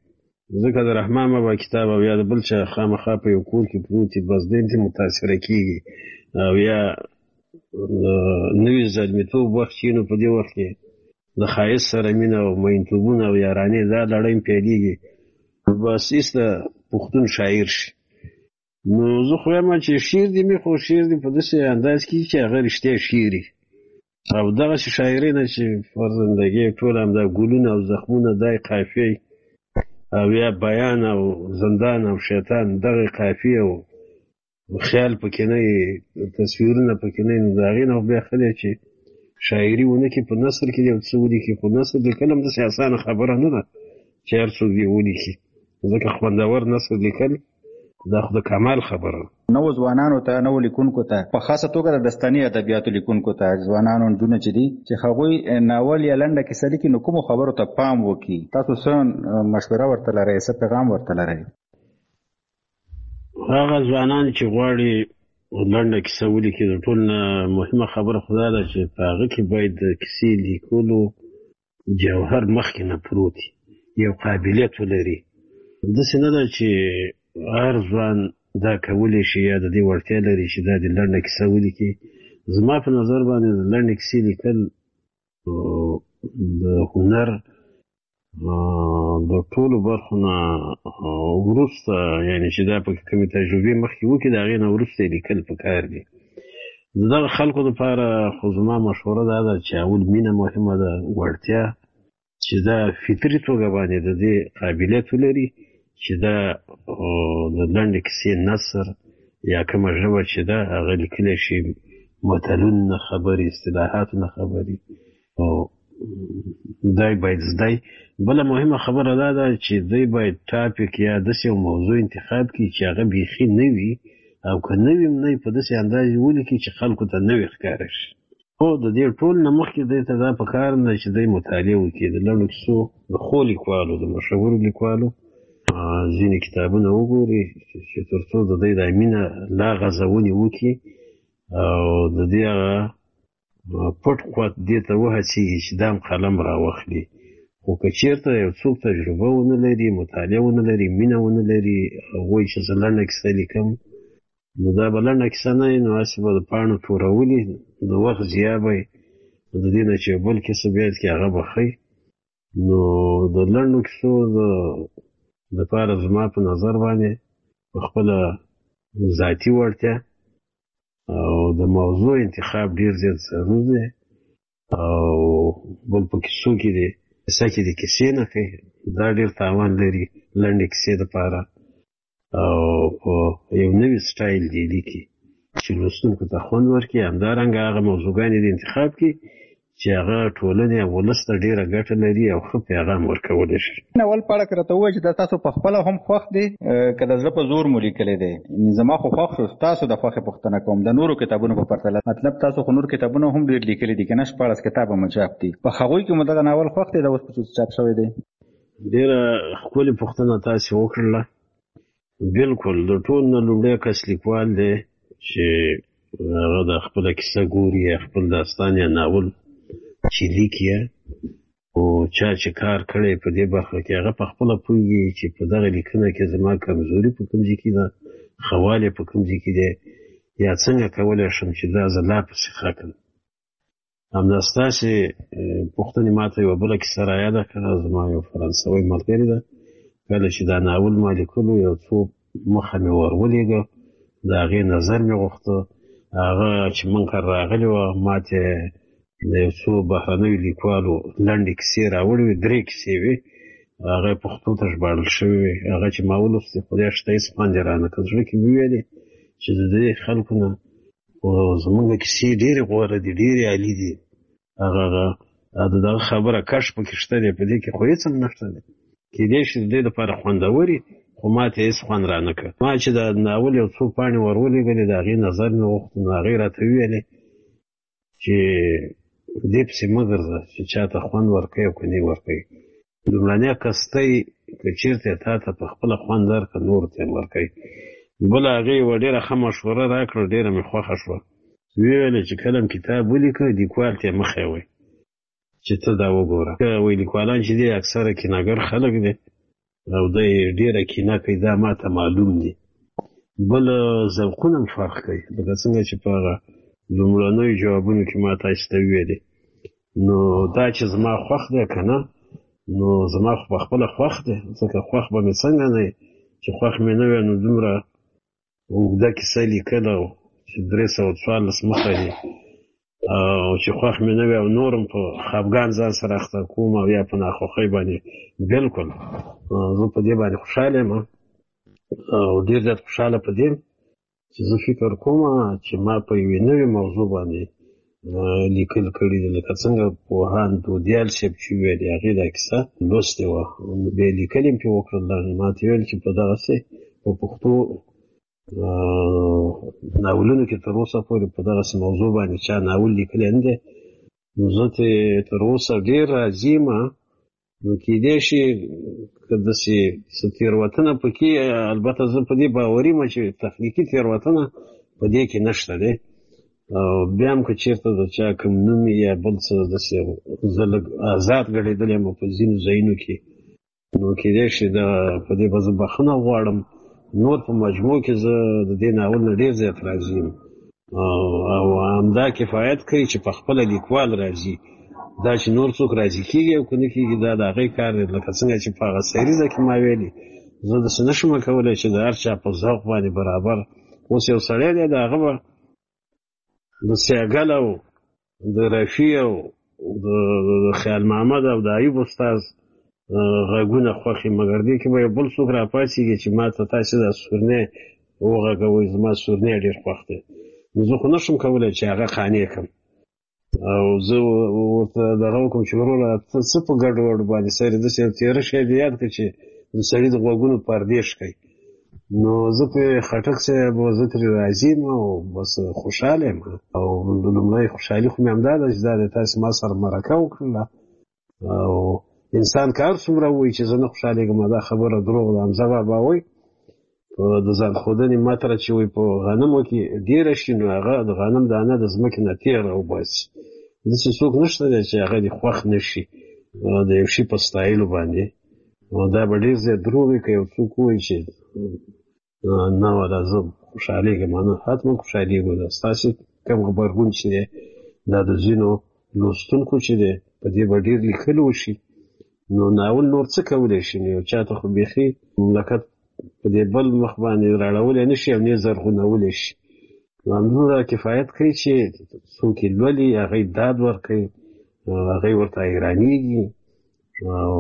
ځکه د رحمان بابا کتاب او یا د بل چا خامخا په یو کور کې پروت وي بس دین ته متاثره کېږي او یا نوي زلمیتوب وخت چې نو په دې وخت کې د ښایست سره مینه او میینتوبونه او یارانې دا لړۍ پیلېږي بس ایسته پښتون شاعر شي. نو زه خو وایم چې شعر دې مې خو شعر دې په داسې انداز کې چې هغه رښتیا شعر وي او دغسې شاعري نه چې فرزندګي ټول همدا ګلونه او زخمونه دای قافیې او یا بیان او زندان او شیطان دغه قافیې او خیال پکې نه تصویرونه پکې نه نو د هغې نه بیا خلک چې شاعري ونه کړي په نثر کې یو څه ولیکي خو نثر لیکل هم داسې اسانه خبره نه ده چې هر څوک دې ولیکي ځکه خوندور نثر لیکل دا خو د کمال خبره نو ځوانانو ته نو لیکونکو ته په خاصه توګه د داستاني ادبیاتو لیکونکو ته ځوانانو نجونه چې دي چې هغوی ناول یا لنډه کیسه لیکي نو کومو خبرو ته پام وکړي تاسو څه مشوره ورته لرئ څه پیغام ورته لرئ؟ هغه ځوانان چې غواړي لنډه کیسه ولیکي د ټول نه مهمه خبره خو دا ده چې په هغه کې باید د کیسې لیکلو جوهر مخکې نه پروت یو قابلیت ولري داسې نه ده چې هر ځوان دا کولی شي یا د دې وړتیا لري چې دا د لنډه کیسه ولیکي. زما په نظر باندې د لنډې کیسې لیکل د هنر د ټولو برخو نه وروسته یعنې چې دا پکې کومې تجربې مخکې وکړي د هغې نه وروسته یې لیکل پکار دي. د دغه خلکو دپاره خو زما مشوره دا ده چې اول مینه مهمه ده وړتیا چې دا فطري توګه باندې د دې قابلیت ولري چې دا د لنډې کیسې نثر یا کومه ژبه چې ده هغه لیکلی شي متلونه نه خبرې اصطلاحاتو نه خبرې او دی باید زده. بله مهمه خبره دا ده چې دی باید ټاپک یا داسې یو موضوع انتخاب کړي چې هغه بیخي نه وي او که نه وي نه په داسې انداز ولیکي چې خلکو ته نوی ښکاره شي. خو د دې ټول نه مخکې دی ته دا پکار ده چې دی مطالعه وکړي د لنډو کیسو د ښو لیکوالو د مشهورو لیکوالو ځینې کتابونه وګوري چې تر څو د دوی دا مینه لا غځونې وکړي او د دې هغه پټ قوت دې ته وهڅېږي چې دا هم قلم راواخلي. خو که چېرته یو څوک تجربه ونه لري مطالعه ونه لري مینه ونه لري وایي چې زه لنډه کیسه لیکم نو دا به لنډه کیسه نه وي نو هسې به د پاڼو تورولي د وخت ضیاع به یې د دې نه چې بل کسب یاد کړي هغه به ښه نو د لنډو کیسو د دپاره زما په نظر باندې په خپله ذاتي وړتیا او د موضوع انتخاب ډېر زیات ضرور دی او بل په کیسو کې دی کیسه کې د کیسې نه کوي دا ډېر تاوان لري لنډې کیسې دپاره او په یو نوي سټایل دی لیکي چې لوستونکو ته خوند ورکړي همدارنګه هغه موضوعګانې د انتخاب کړي چې هغه ټولنې او ولس ته ډېره ګټه لري او ښه پیغام ورکولی شي. اول په اړه که راته ووایي چې دا تاسو په خپله هم خوښ دی که د زړه په زور مو لیکلی دی؟ زما خو خوښ شو تاسو د خوښې پوښتنه کوم د نورو کتابونو په پرتله مطلب تاسو خو نور کتابونه هم ډېر لیکلي دي که نه شپاړس کتابه مو چاپ دي په هغوی کې مو دغه ناول خوښ دی دا اوس په چاپ شوی دی؟ ډېره ښکلې پوښتنه تاسې وکړله. بلکل د ټول نه لومړی کس لیکوال دی چې هغه د خپله کیسه ګوري یا خپل داستان یا ناول چې لیکي او چا چې کار کړی په دې برخه کې هغه په خپله پوهېږي چې په دغه لیکنه کې زما کمزوري په کوم ځای کې ده ښه په کوم ځای کې دی یا څنګه کولی شم چې دا زه لا پسې ښه کړم. همدا ستاسې پوښتنې ما ته یوه بله کیسه رایاده کړه. زما یو فرانسوی ملګري ده کله چې دا ناول ما لیکلو یو څو مخه مې ور ولېږه د هغې نظر مې غوښته هغه چې موږ راغلي وه ما ته د یو څو بهرنیو لیکوالو لنډې کیسې راوړې وې درې کیسې وې هغه پښتو ته ژباړل شوې وې هغه چې ما ولوستې خدای شته هېڅ خوند یې رانه کړ زړه کې مې وویلې چې د دې خلکو نه زموږ کیسې ډېرې غوره دي ډېرې عالي دي هغه هغه د دغه خبره کش پکې شته دی په دې کې خو هېڅ هم نشته دی کېدای شي د دې دپاره خوندورې خو ما ته هېڅ خوند رانه کړ. ما چې د ناول یو څو پاڼې ور ولېږلې د هغې نظر مې وغوښته نو هغې راته وویلې چې دې پسې مه ګرځه چې چا ته خوند ورکوي او که نه یې ورکوي لومړنی کس ته یې که چېرته یې تا ته په خپله خوند درکړه نورو ته یې ورکوي. بله هغې یوه ډېره ښه مشوره راکړه ډېره مې خوښه شوه ویې چې کله کتاب ولیکه لیکوال ته یې مخې وایي چې ته دا وګوره که وایي لیکوالان چې دي اکثره کینهګر خلک دي او دی ډېره کینه کوي، دا ما ته معلوم دي. بل ذوقونه هم فرق کوي، لکه څنګه چې په هغه لومړنیو جوابونو کې ما تاسو ته ویلې. نو دا چې زما خوښ دی که نه، نو زما خو پخپله خوښ دی، ځکه خوښ به مې څنګه نه وي چې خوښ مې نه وی نو دومره اوږده کیسه لیکله چې درې سوه څوارلس مخه دي، او چې خوښ مې نه وي او نورم په خفګان ځان سره اخته کوم او یا په ناخوښۍ باندې بلکل زه په دې باندې خوشحاله یم او ډېر زیات خوشحاله په دې چې زه فکر کوم چې ما په یوې نوې موضوع باندې لیکل کړي دي، لکه څنګه پوهاند دودیال صاحب چې ویلې هغې دا کیسه لوستې وه، بیا یې لیکل یې پرې وکړل. ما ته ویل چې په دغسې په پښتو ناولونو کې تر اوسه پورې په دغسې موضوع باندې چا ناول لیکلی نه دی. نو زه ترې تر اوسه ډېر راضي یم. نو کیدای شي که داسې څه تېروتنه پکې، البته زه په دې باوري یم چې تخنیکي تېروتنه په دې کې نشته دی. او بیا هم که چېرته د چا کوم نوم یا بل څه داسې زه لږ آزاد ګډېدلی یم په ځینو ځایونو کې، نو کیدای شي دا په دې به زه بخښنه غواړم. نور په مجموع کې زه د دې ناول نه ډېر زیات راضي یم او همدا کفایت کوي چې په خپله لیکوال راضي. دا چې نور څوک راضي کېږي او که نه کېږي دا د هغې کار دی. لکه څنګه چې په هغه سریزه کې ما ویلي، زه داسې نه شم کولی چې د هر چا په ذوق باندې برابر. اوس یو سړی دی، د هغه به د سیاګل او د رفیع او د خیال محمد او د ایوب استاز غږونه خوښي، مګر دې کې به یو بل څوک راپاڅېږي چې ما ته تاسې دا سورنی وغږوئ، زما سورنی ډېر خوښ دی. نو زه خو نه شم کولی چې هغه قانع کړم او زه ورته دغه وکړم چې وروره ته څه په ګډوډ باندې سر یې داسې یو تېره شی دې یاد کړه چې د سړي د غوږونو پردې ښکوي. نو زه پرې خټک صاحب زه ترې راضي یم او بس خوشحاله یم. او لومړی خوشحالي خو مې همدا ده چې دا د تاسې ما سره مرکه وکړله. او انسان که هر څومره ووایي چې زه نه خوشحالېږم، دا خبره دروغ ده. حمزه بابا وایي په د ځان ښودنې متره چې وایي په غنمو کې ډېره شي، نو هغه د غنم دانه د ځمکې نه تېر راوباسي. داسې څوک نشته دی چې هغه دې خوښ نه شي د یو شي په ستایلو باندې. نو دا به ډېر زیات دروغ وي که یو څوک ووایي چې نه ولا زه خوشحالېږم. نه، حتما خوشحالېږو. دا ستاسې کوم غبرګون چې دی دا د ځینو لوستونکو چې دی په دې به ډېر لیکل وشي. نو ناول نور څه کولی شي؟ نو یو چا ته خو بیخي مملکت په دې بل مخ باندې راړولی نه شي او نه یې زرغونولی شي. نو همدومره کفایت کوي چې څوک یې لولي، هغه داد ورکوي، هغه ورته حیرانېږي. او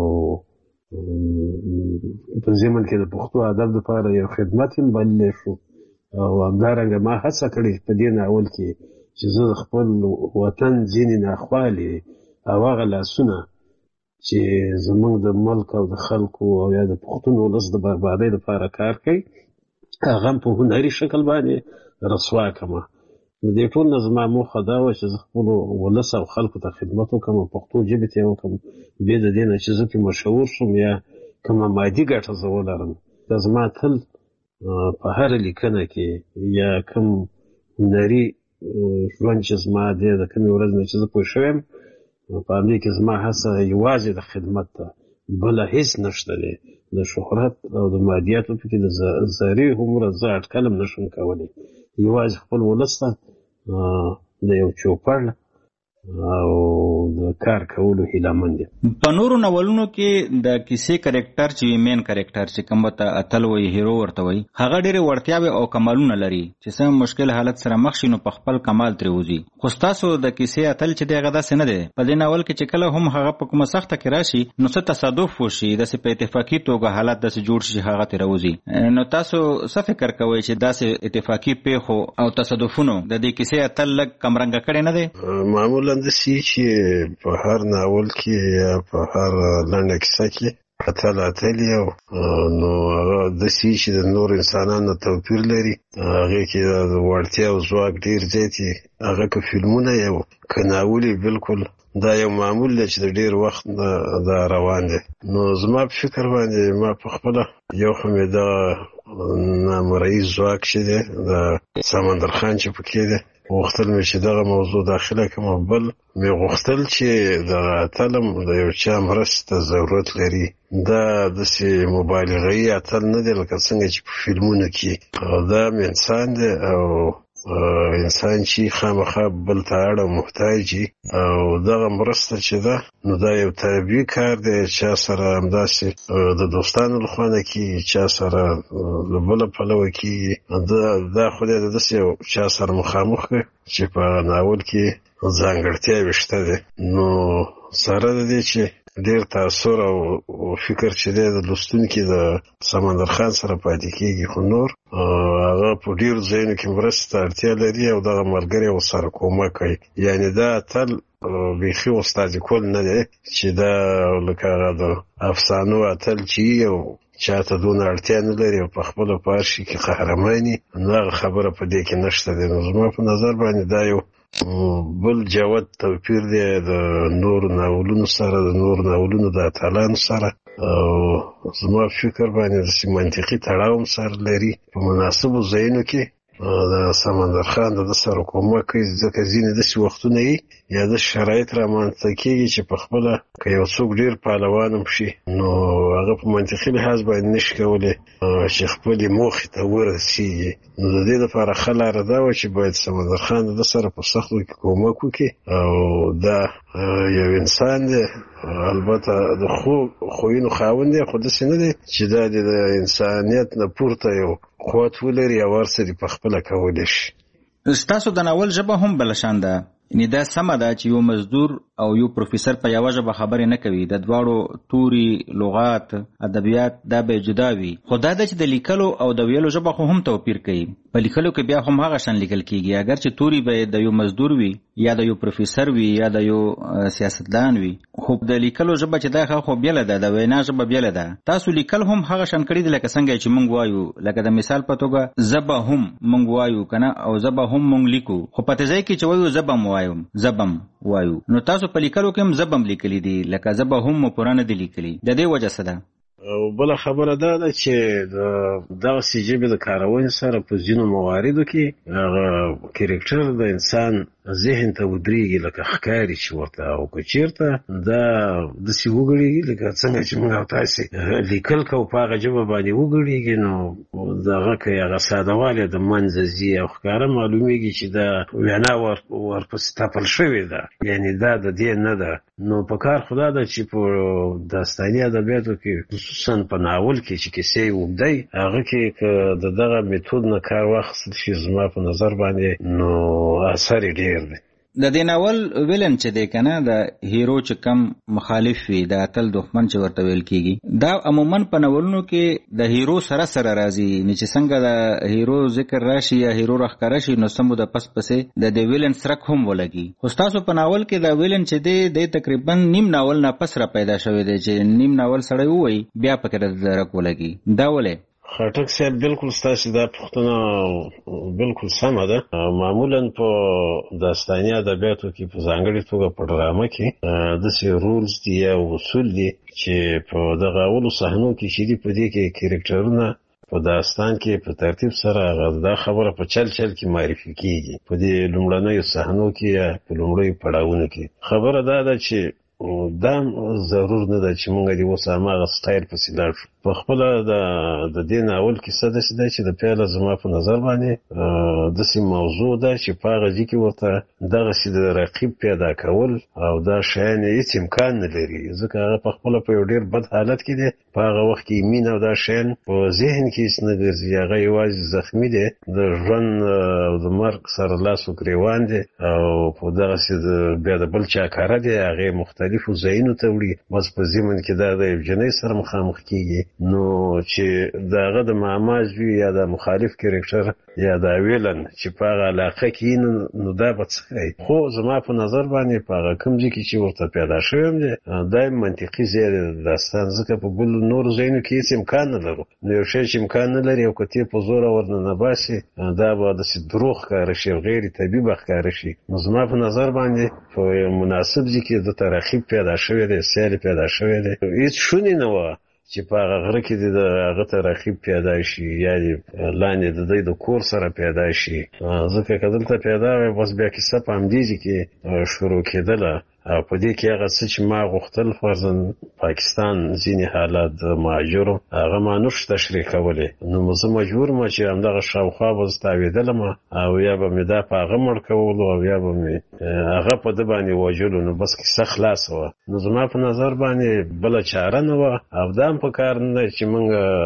په ضمن کې د پښتو ادب دپاره یو خدمت هم بللی شو. او همدارنګه ما هڅه کړې په دې ناول کې چې زه د خپل وطن ځینې ناخوالې او هغه لاسونه چې زمونږ د ملک او د خلکو او یا د پښتون ولس د بربادۍ دپاره کار کوي، هغه هم په هنري شکل باندې رسوا کړمه. د دې ټول نه زما موخه دا وه چې زه خپلو ولس او خلکو ته خدمت وکړم او پښتو ژبې ته یې وکړم، بې د دې نه چې زه پرې مشهور شم یا کومه مادي ګټه زه ولرم. دا زما تل په هره لیکنه کې یا کوم هنري ژوند چې زما دی د کومې ورځې نه چې زه پوه شوی یم، په همدې کې زما هڅه یوازې د خدمت ده، بله هېڅ نشته دی. د شهرت او د مادیاتو پکې د زرې هومره زه اټکل هم نشم کولی. یوازې خپل ولس ته د یو چوپړ او د کار کولو هیله مند یم. په نورو ناولونو کې د کیسې کرکټر چې مین کرکټر چې کوم ته اتل وایي، هیرو ورته وایي، هغه ډېرې وړتیاوې او کمالونه لري چې څه مشکل حالت سره مخ شي نو په خپل کمال ترې وځي. خو ستاسو د کیسې اتل چې دی هغه داسې نه دی. په دې ناول کې چې کله هم هغه په کومه سخته کې راشي نو څه تصادف وشي، داسې په اتفاقي توګه حالت داسې جوړ شي چې هغه ترې راوځي. نو تاسو څه فکر کوئ چې داسې اتفاقي پیښو او تصادفونو د دې کیسې اتل لږ کمرنګه کړی نه دی؟ معمولا داسې چې په هر ناول کې یا په هر لنډه کیسه کې اتل اتل یو، نو هغه داسې چې د نور انسانانو توپیر لري، هغې کې د وړتیا او ځواک ډېر زیات وي. هغه که فلمونه یو که ناول یې بالکل دا یو معمول دی چې د ډېر وخت دا روان دی. نو زما په فکر باندې ما په خپله یو خو مې دا نامرئي ځواک چې دی د سمندر خان چې پکې دی، غوښتل مې چې دغه موضوع داخله کړم، بل مې غوښتل چې دغه اتل د یو چا مرستې ته ضرورت لري. دا داسې مبالغه‌يي اتل نه دی لکه څنګه چې په فلمونو کې. دا مې انسان دی او انسان چې خامخا بل ته اړ محتاج او دغه مرسته چې ده نو دا یو طبیعي کار دی. چا سره همداسې د دوستانو لخوا نه کېږي، چا سره له بله پلوه کېږي. دا خو دی د داسې یو چا سره مخامخ کړي چې په ناول کې ځانګړتیاوې شته دي. نو سره د دې چې ډېر تاثر او فکر چې دی د لوستونکي د سمندر خان سره پاتې کېږي، خو نور هغه په ډېرو ځایونو کې مرستې ته اړتیا لري او دغه ملګری ورسره کومک کوي. یعنې دا اتل بیخي استازي کول نه دی چې دا لکه هغه د افسانو اتل چې یو چاته دونه اړتیا نه لري او په خپله په هر شي کې قهرماني، نو هغه خبره په دې کې نشته دی. نو زما په نظر باندې دا یو بل جوت توپیر دی د نور ناولونو سره، د نور ناولونو د اتلانو سره، او زما فکر باندې داسې منطقي تړاو هم سره لري. په مناسبو ځایونو کې د سمندر خان د ده سره کومک کوي، ځکه ځینې داسې وختونه وي یا داسې شرایط رامنځته کېږي چې په خپله که یو څوک ډېر پهلوان هم شي نو هغه په منطقي لحاظ باندې نشي کولی چې خپلې موخې ته ورسېږي. نو د دې دپاره ښه لاره دا وه چې باید سمندر خان د ده سره په سختو کې کومک وکړي. او دا یو انسان دی، البته د خو خوینو خاوند دی، خو داسې نه دی چې دا د انسانیت نه پورته یو قوت ولري او هر څه په خپله کولی شي. ستاسو د ناول ژبه هم بله شان ده، یعنې دا سمه ده چې یو مزدور او یو پروفیسر په یوه ژبه خبرې نه کوي، د دواړو توري، لغات، ادبیات دا به جدا وي. خو دا ده چې د لیکلو او د ویلو ژبه خو هم توپیر کوي. په لیکلو کې بیا هم هغه شان لیکل کېږي، اگر چې توري به د یو مزدور وي یا د یو پروفیسر وي یا د یو سیاستدان وي، خو د لیکلو ژبه چې دا خو بیله ده، د وینا ژبه بیله ده. تاسو لیکل هم هغه شان کړي دي لکه څنګه چې موږ وایو، لکه د مثال په توګه زبه هم موږ وایو که نه، او زبه هم موږ لیکو، خو په تیزۍ کې چې وایو زبم وایو زبم وایو. نو تاسو په لیکلو کې هم زبم لیکلی دي، لکه زبه هم مو پوره نه دي لیکلي. د دې وجه څه ده؟ او بله خبره دا ده چې د دغسې ژبې د کارونې سره په ځینو مواردو کې هغه کرکټر د انسان ذهن ته ودرېږي لکه ښکاري چې ورته، او که چېرته دا داسې وګړېږي لکه څنګه چې موږ او تاسې لیکل کوو په هغه ژبه باندې وګړېږي، نو د هغه که هغه سادهوالی د منځه ځي او ښکاره معلومېږي چې دا وینا ورپسې تپل شوې ده، یعنې دا د دې نه ده. نو په کار خو دا ده چې په داستاني ادبیاتو کې خصوصا په ناول کې چې کیسې اوږدی، هغه کې که د دغه میتود نه کار واخیستل شي زما په نظر باندې نو اثر یې ډېر دی. د دې ناول ویلن چې دی که نه، د هیرو چې کم مخالف وي، د اتل دښمن چې ورته ویل کېږي، دا عموما په ناولونو کې د هیرو سره سره راځي. نه چې څنګه د هیرو ذکر راشي یا هیرو راښکاره شي نو سمو د پس پسې د دې ویلن سرک هم ولګي. خو ستاسو په ناول کې دا ویلن چې دی دی تقریبا نیم ناول نه پس را پیدا شوی دی، چې نیم ناول سړی ووایي بیا پکې د درک ولګي. دا ولې؟ خټک صاحب بالکل ستاسې دا پوښتنه بالکل سمه ده. معمولا په داستاني ادبیاتو کې په ځانګړې توګه په ډرامه کې داسې رولز دي یا اصول دي چې په دغه اولو صحنو کې چې دي په دې کې کرکټرونه په داستان کې په ترتیب سره دا خبره په چل چل کې معرفي کېږي. په دې لومړنیو صحنو کې یا په لومړیو پړاوونو کې خبره دا ده چې دا ضرور نه ده چې موږ دې اوس هماغه سټایل پسې لاړ شو. په خپله د دې ناول کیسه داسې ده چې د پیله زما په نظر باندې داسې موضوع ده چې په هغه ځای کې ورته دغسې د رقیب پیدا کول او دا شیان هېڅ امکان نه لري، ځکه هغه په خپله په یو ډېر بد حالت کې دی. په هغه وخت کې مینه او دا شیان په ذهن کې هېڅ نه ګرځي، هغه یوازې زخمي دی، د ژوند او د مرګ سره لاس و ګرېوان دی او په دغسې بیا د بل چا کاره دی، هغې مختلفو ځایونو ته وړي. بس په ضمن کې دا د یو جنۍ سره مخامخ کېږي، نو چې د هغه د معماز وي یا د مخالف کرکټر یا د ویلن چې په هغه علاقه کې نو دا به څه کوي. خو زما په نظر باندې په هغه کوم ځای کې چې ورته پیدا شوی هم دی دا منطقي ځای دی د داستان، ځکه په بل نورو ځایونو کې هېڅ امکان نه لرو. نو یو شی چې امکان نه لري او که ته په زوره ورننه باسي دا به داسې دروغ ښکاره شي او غیر طبیعي به ښکاره شي. نو زما په نظر باندې په مناسب ځای کې دته رقیب پیدا شوی دی، سیالي پیدا شوی دی. هېڅ شونې نه وه چې په هغه غره کې د هغه ته رقیب پیدا شي یا لاندې د دوی د کور سره پیدا شي. ځکه که دلته پیدا وي بس بیا کیسه په همدې کې شروع کېدله او په دې کې هغه څه چې ما غوښتل فرضاً پاکستان ځینې حالات د مهاجرو هغه ما نشو تشریح کولی، نو زه مجبور ما چې همدغه شاوخوا به زه تاوېدلم او یا به مې دا په هغه مړ کولو او یا به مې هغه په ده باندې وژلو، نو بس کیسه خلاصه وه. نو زما په نظر باندې بله چاره نه وه او دا هم په کار نه ده چې موږ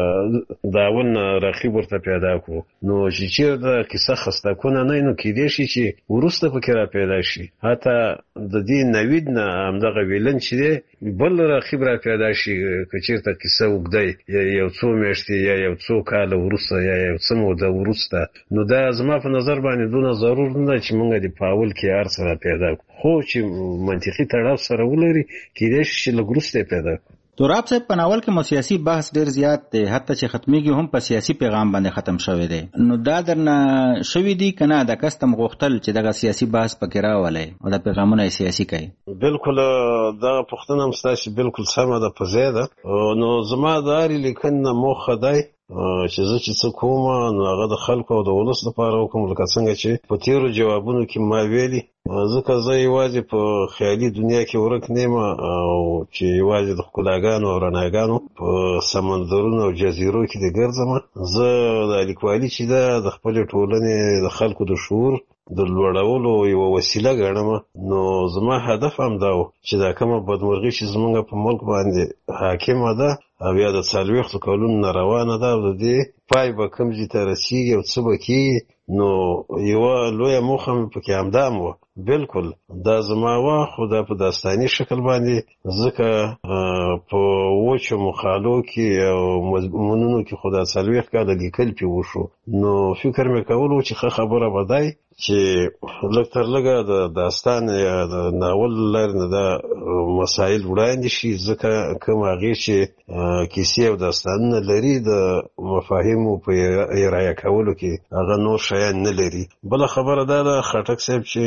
د اول نه رقیب ورته پیدا کړو، نو چې چېرته کیسه خستکونه نه نو کیدای شي چې وروسته پکې را پیدا شي، حتی د دې نوید نه همدغه ویلن چې دی بل رقیب را پیدا شي که چېرته کیسه اوږده یا یو څو میاشتې یا یو څو کاله وروسته یا یو څه موده وروسته، نو دا زما په نظر باندې دونه ضرور نه ده چې موږ د په اول کې هر څه را پیدا کړو، خو چې منطقي تړاو سره ولري کیدای شي چې لږ وروسته یې پیدا کړو. تراب صاحب په ناول کې مو سیاسي بحث ډیر زیات دی، حتی چې ختمیږي هم په سیاسي پیغام باندې ختم شوی دی، نو دا درنه شوی دی کنه د کستم غوښتل چې دغه سیاسي بحث پکې راولي او د پیغامونه سیاسي کوي؟ بالکل دا پوښتنه هم ستاسو بالکل سمه ده، په ځای ده. نو زما د هرې لیکنې موخه دی چې زه چې څه کوم نو هغه د خلکو او د ولس لپاره وکړم، لکه څنګه چې په تیرو جوابونو کې ما ویلي، ځکه زه یوازې په خیالي دنیا کې ورک نه یم او چې یوازې د ښکلاګانو او رڼاګانو په سمندرونو او جزیرو کې د ګرځم. زه د لیکوالي چې ده د خپلې ټولنې د خلکو د شعور د لوړولو یوه وسیله ګڼم، نو زما هدف هم دا و چې دا کومه بدمرغي چې زموږ په ملک باندې حاکمه ده او یا د څلوېښتو کلونو نه روانه ده او د دې پای به کوم ځای ته رسېږي او څه به کېږي، نو یوه لویه موخه مې پکې همدا هم وه. بالکل دا زما وه، خو دا په داستاني شکل باندې، ځکه په وچو مقالو کې او مضمونونو کې خو دا څلوېښت کاله لیکل پې وشو، نو فکر مې کولو چې ښه خبره به دی چې لږ تر لږه د داستان یا د ناول لارې نه دا مسایل وړاندې شي، ځکه کوم هغې چې کیسې او داستانونه لري د مفاهیمو په ارایه کولو کې هغه نور شیان نه لري. بله خبره دا ده خټک صاحب چې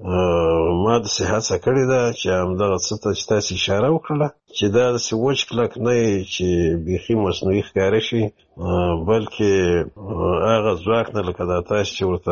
ما داسې هڅه کړې ده چې همدغه څه ته چې تاسې اشاره وکړله چې دا داسې وچ کلک نه وي چې بیخي مصنوعي ښکاره شي، بلکې هغه ځواک نه لکه دا تاسې چې ورته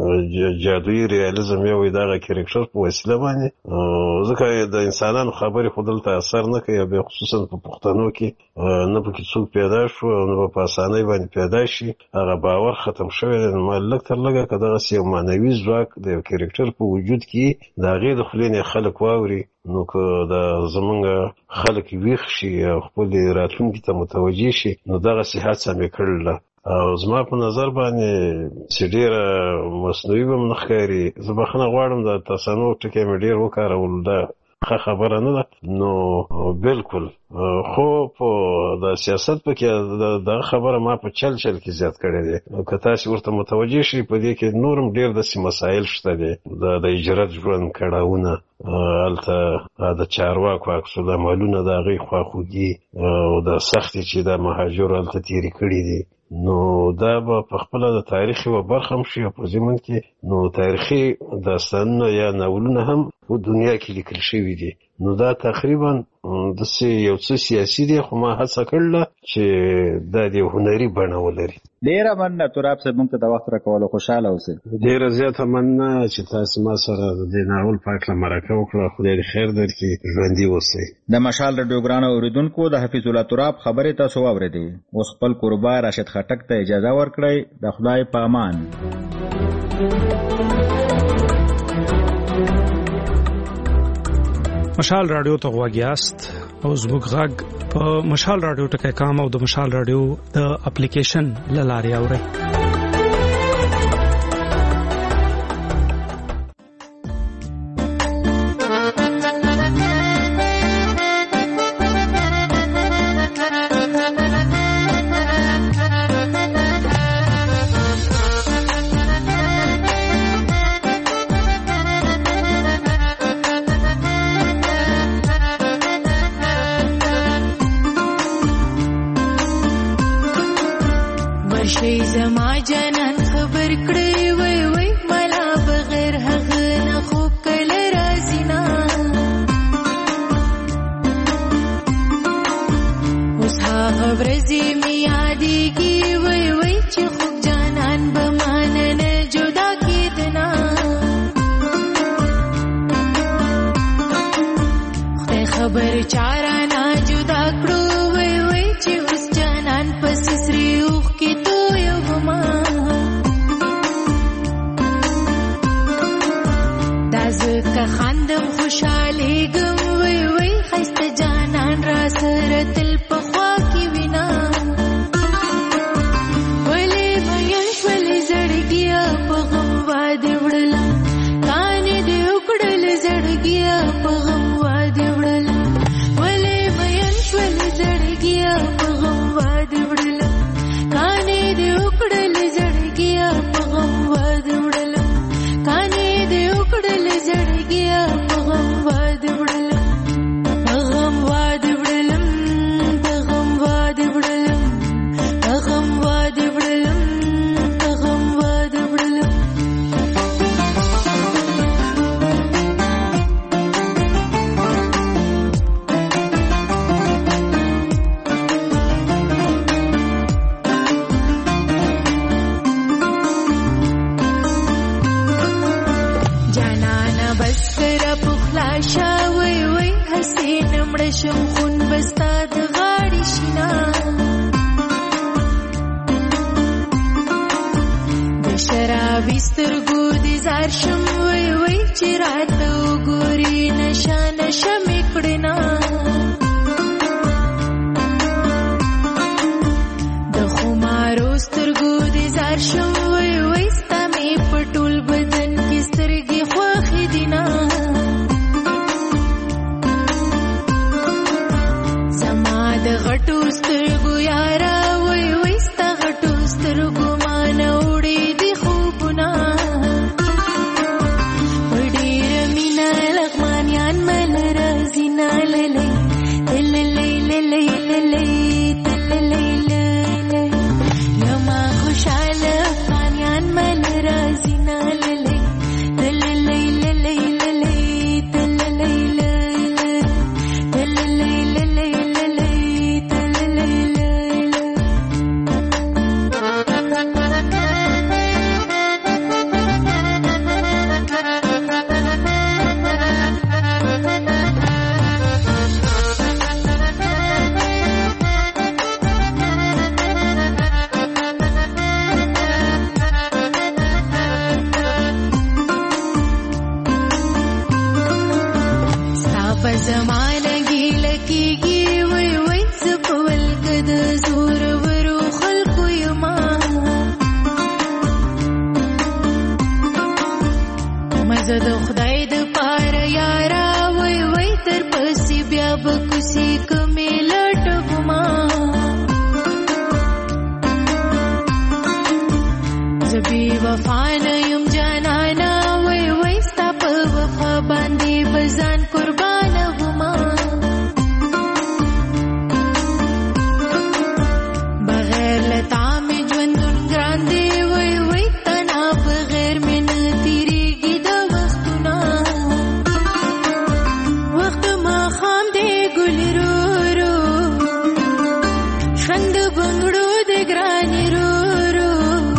جادویي ریالیزم یا وایي د هغه کرکټر په وسیله باندې، ځکه د انسانانو خبرې خو دلته اثر نه کوي او بیا خصوصا په پښتنو کې نه پکې څوک پیدا شو او نه به په اسانۍ باندې پیدا شي، هغه باور ختم شوی دی. نو ما لږ تر لږه که دغسې یو معنوي ځواک د یو کرکټر په وجود کې د هغې د خولې نه خلک واوري، نو که د زمونږ خلک ویښ شي او خپلې راتلونکي ته متوجه شي، نو دغسې هڅه مې کړله او زما په نظر باندې چې ډېره مصنوعي به م نه ښکاري. زه بخښنه غواړم د تصنع ټکي مې ډېر وکارول، دا ښه خبره نه ده. نو بالکل خو په د سیاست پکې دغه خبره ما په چل چل کې زیات کړې دی، که تاسې ورته متوجه شئ په دې کې نور هم ډېر داسې مسایل شته دی، د اجرت ژوند کړاوونه، هلته د چارواکو عکس العملونه د هغوی خواخوږي او د سختې چې د مهاجرو هلته تېرې کړي دي، نو دا به په خپله د تاریخ یوه برخه هم شي او په ضمن کې نو تاریخي داستانونه یا ناولونه هم په دنیا کې لیکل شوي دي. نو دا تقریبا داسې یو څه سیاسي دی، خو ما هڅه کړله چې دا د هنري بڼه ولري. ډېره مننه تراب صاحب، موږ ته د وخت راکولو خوشحاله اوسئ. ډېره زیاته مننه چې تاسې ما سره د دې ناول په هکله مرکه وکړه. خدای دې خیر درکړي، ژوندي اوسئ. د مشال راډیو ګرانو اورېدونکو د حفیظ الله تراب خبرې تاسو واورېدې. اوس خپل کوربه راشد خټک ته اجازه ورکړئ. د خدای په امان. مشال رادیو ته غوږ یاست او زموږ غږ په مشال رادیو ټکی کام او د مشال رادیو د اپلیکیشن له لارې اورئ. سری اوښکې تویومه دا ځکه خندم خوشحالېږم وی وی ښایسته جانان را سره تل په خوا کې وینا ولې مین شولې زړګیا په غم واده وړلم کانې دې وکړل زړګیا په غم واده وړلم ولې مین شولې زړګیا په غم واده وړلم کانې دې وکړل زړګیا په غم واده وړلم کانې دې وکړل زړګیا په غم واده وړلم په غم واده وړلم په غم واده وړلم په غم واده وړلم په غم واده وړلم جانانا بس کرا پخلا شا وی وی حسین مړشم خون بستا د غاړې شینا د شرابي سترګو دې زار شم وی وی چې راته وګوري نشه نشه مې کړنا د خمارو سترګو دې زار شم وی وی ستا مې په ټول بدن کې سترګې خوښې دي نه زما د غټو سترګو یارا وی وی ستا غټو سترګو ما نه وړې دي خوبونه په ډېره مینه لغمانیان مل راځي نه للی للی للی للی للی للی یما خوشحاله افغانیان مل راځي نه للی للی للی للی للی په زمانه ګیله کېږي وی وی زه په ولکه د زورورو خلکو یما مزه د خدای د پاره یارا وی وی تر پسې بیا به کوسې کمې لټوما زه بې وفا نه یم جانانا وی وی ستا په وفا باندې به ځان قربان بغیر لتا می ژوندون ګران دی وی وی تنا بغیر من تیریږي د وختونه وخت ما خام دی ګل رو رو شند بنګړو د ګرانی رو رو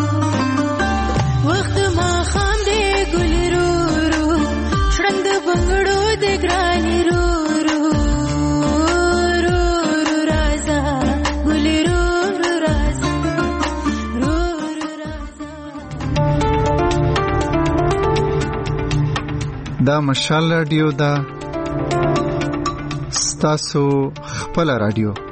وخت ما خام دی ګل رو رو شند بنګړو د ګرانی رو دا مشال رادیو دا ستاسو خپل رادیو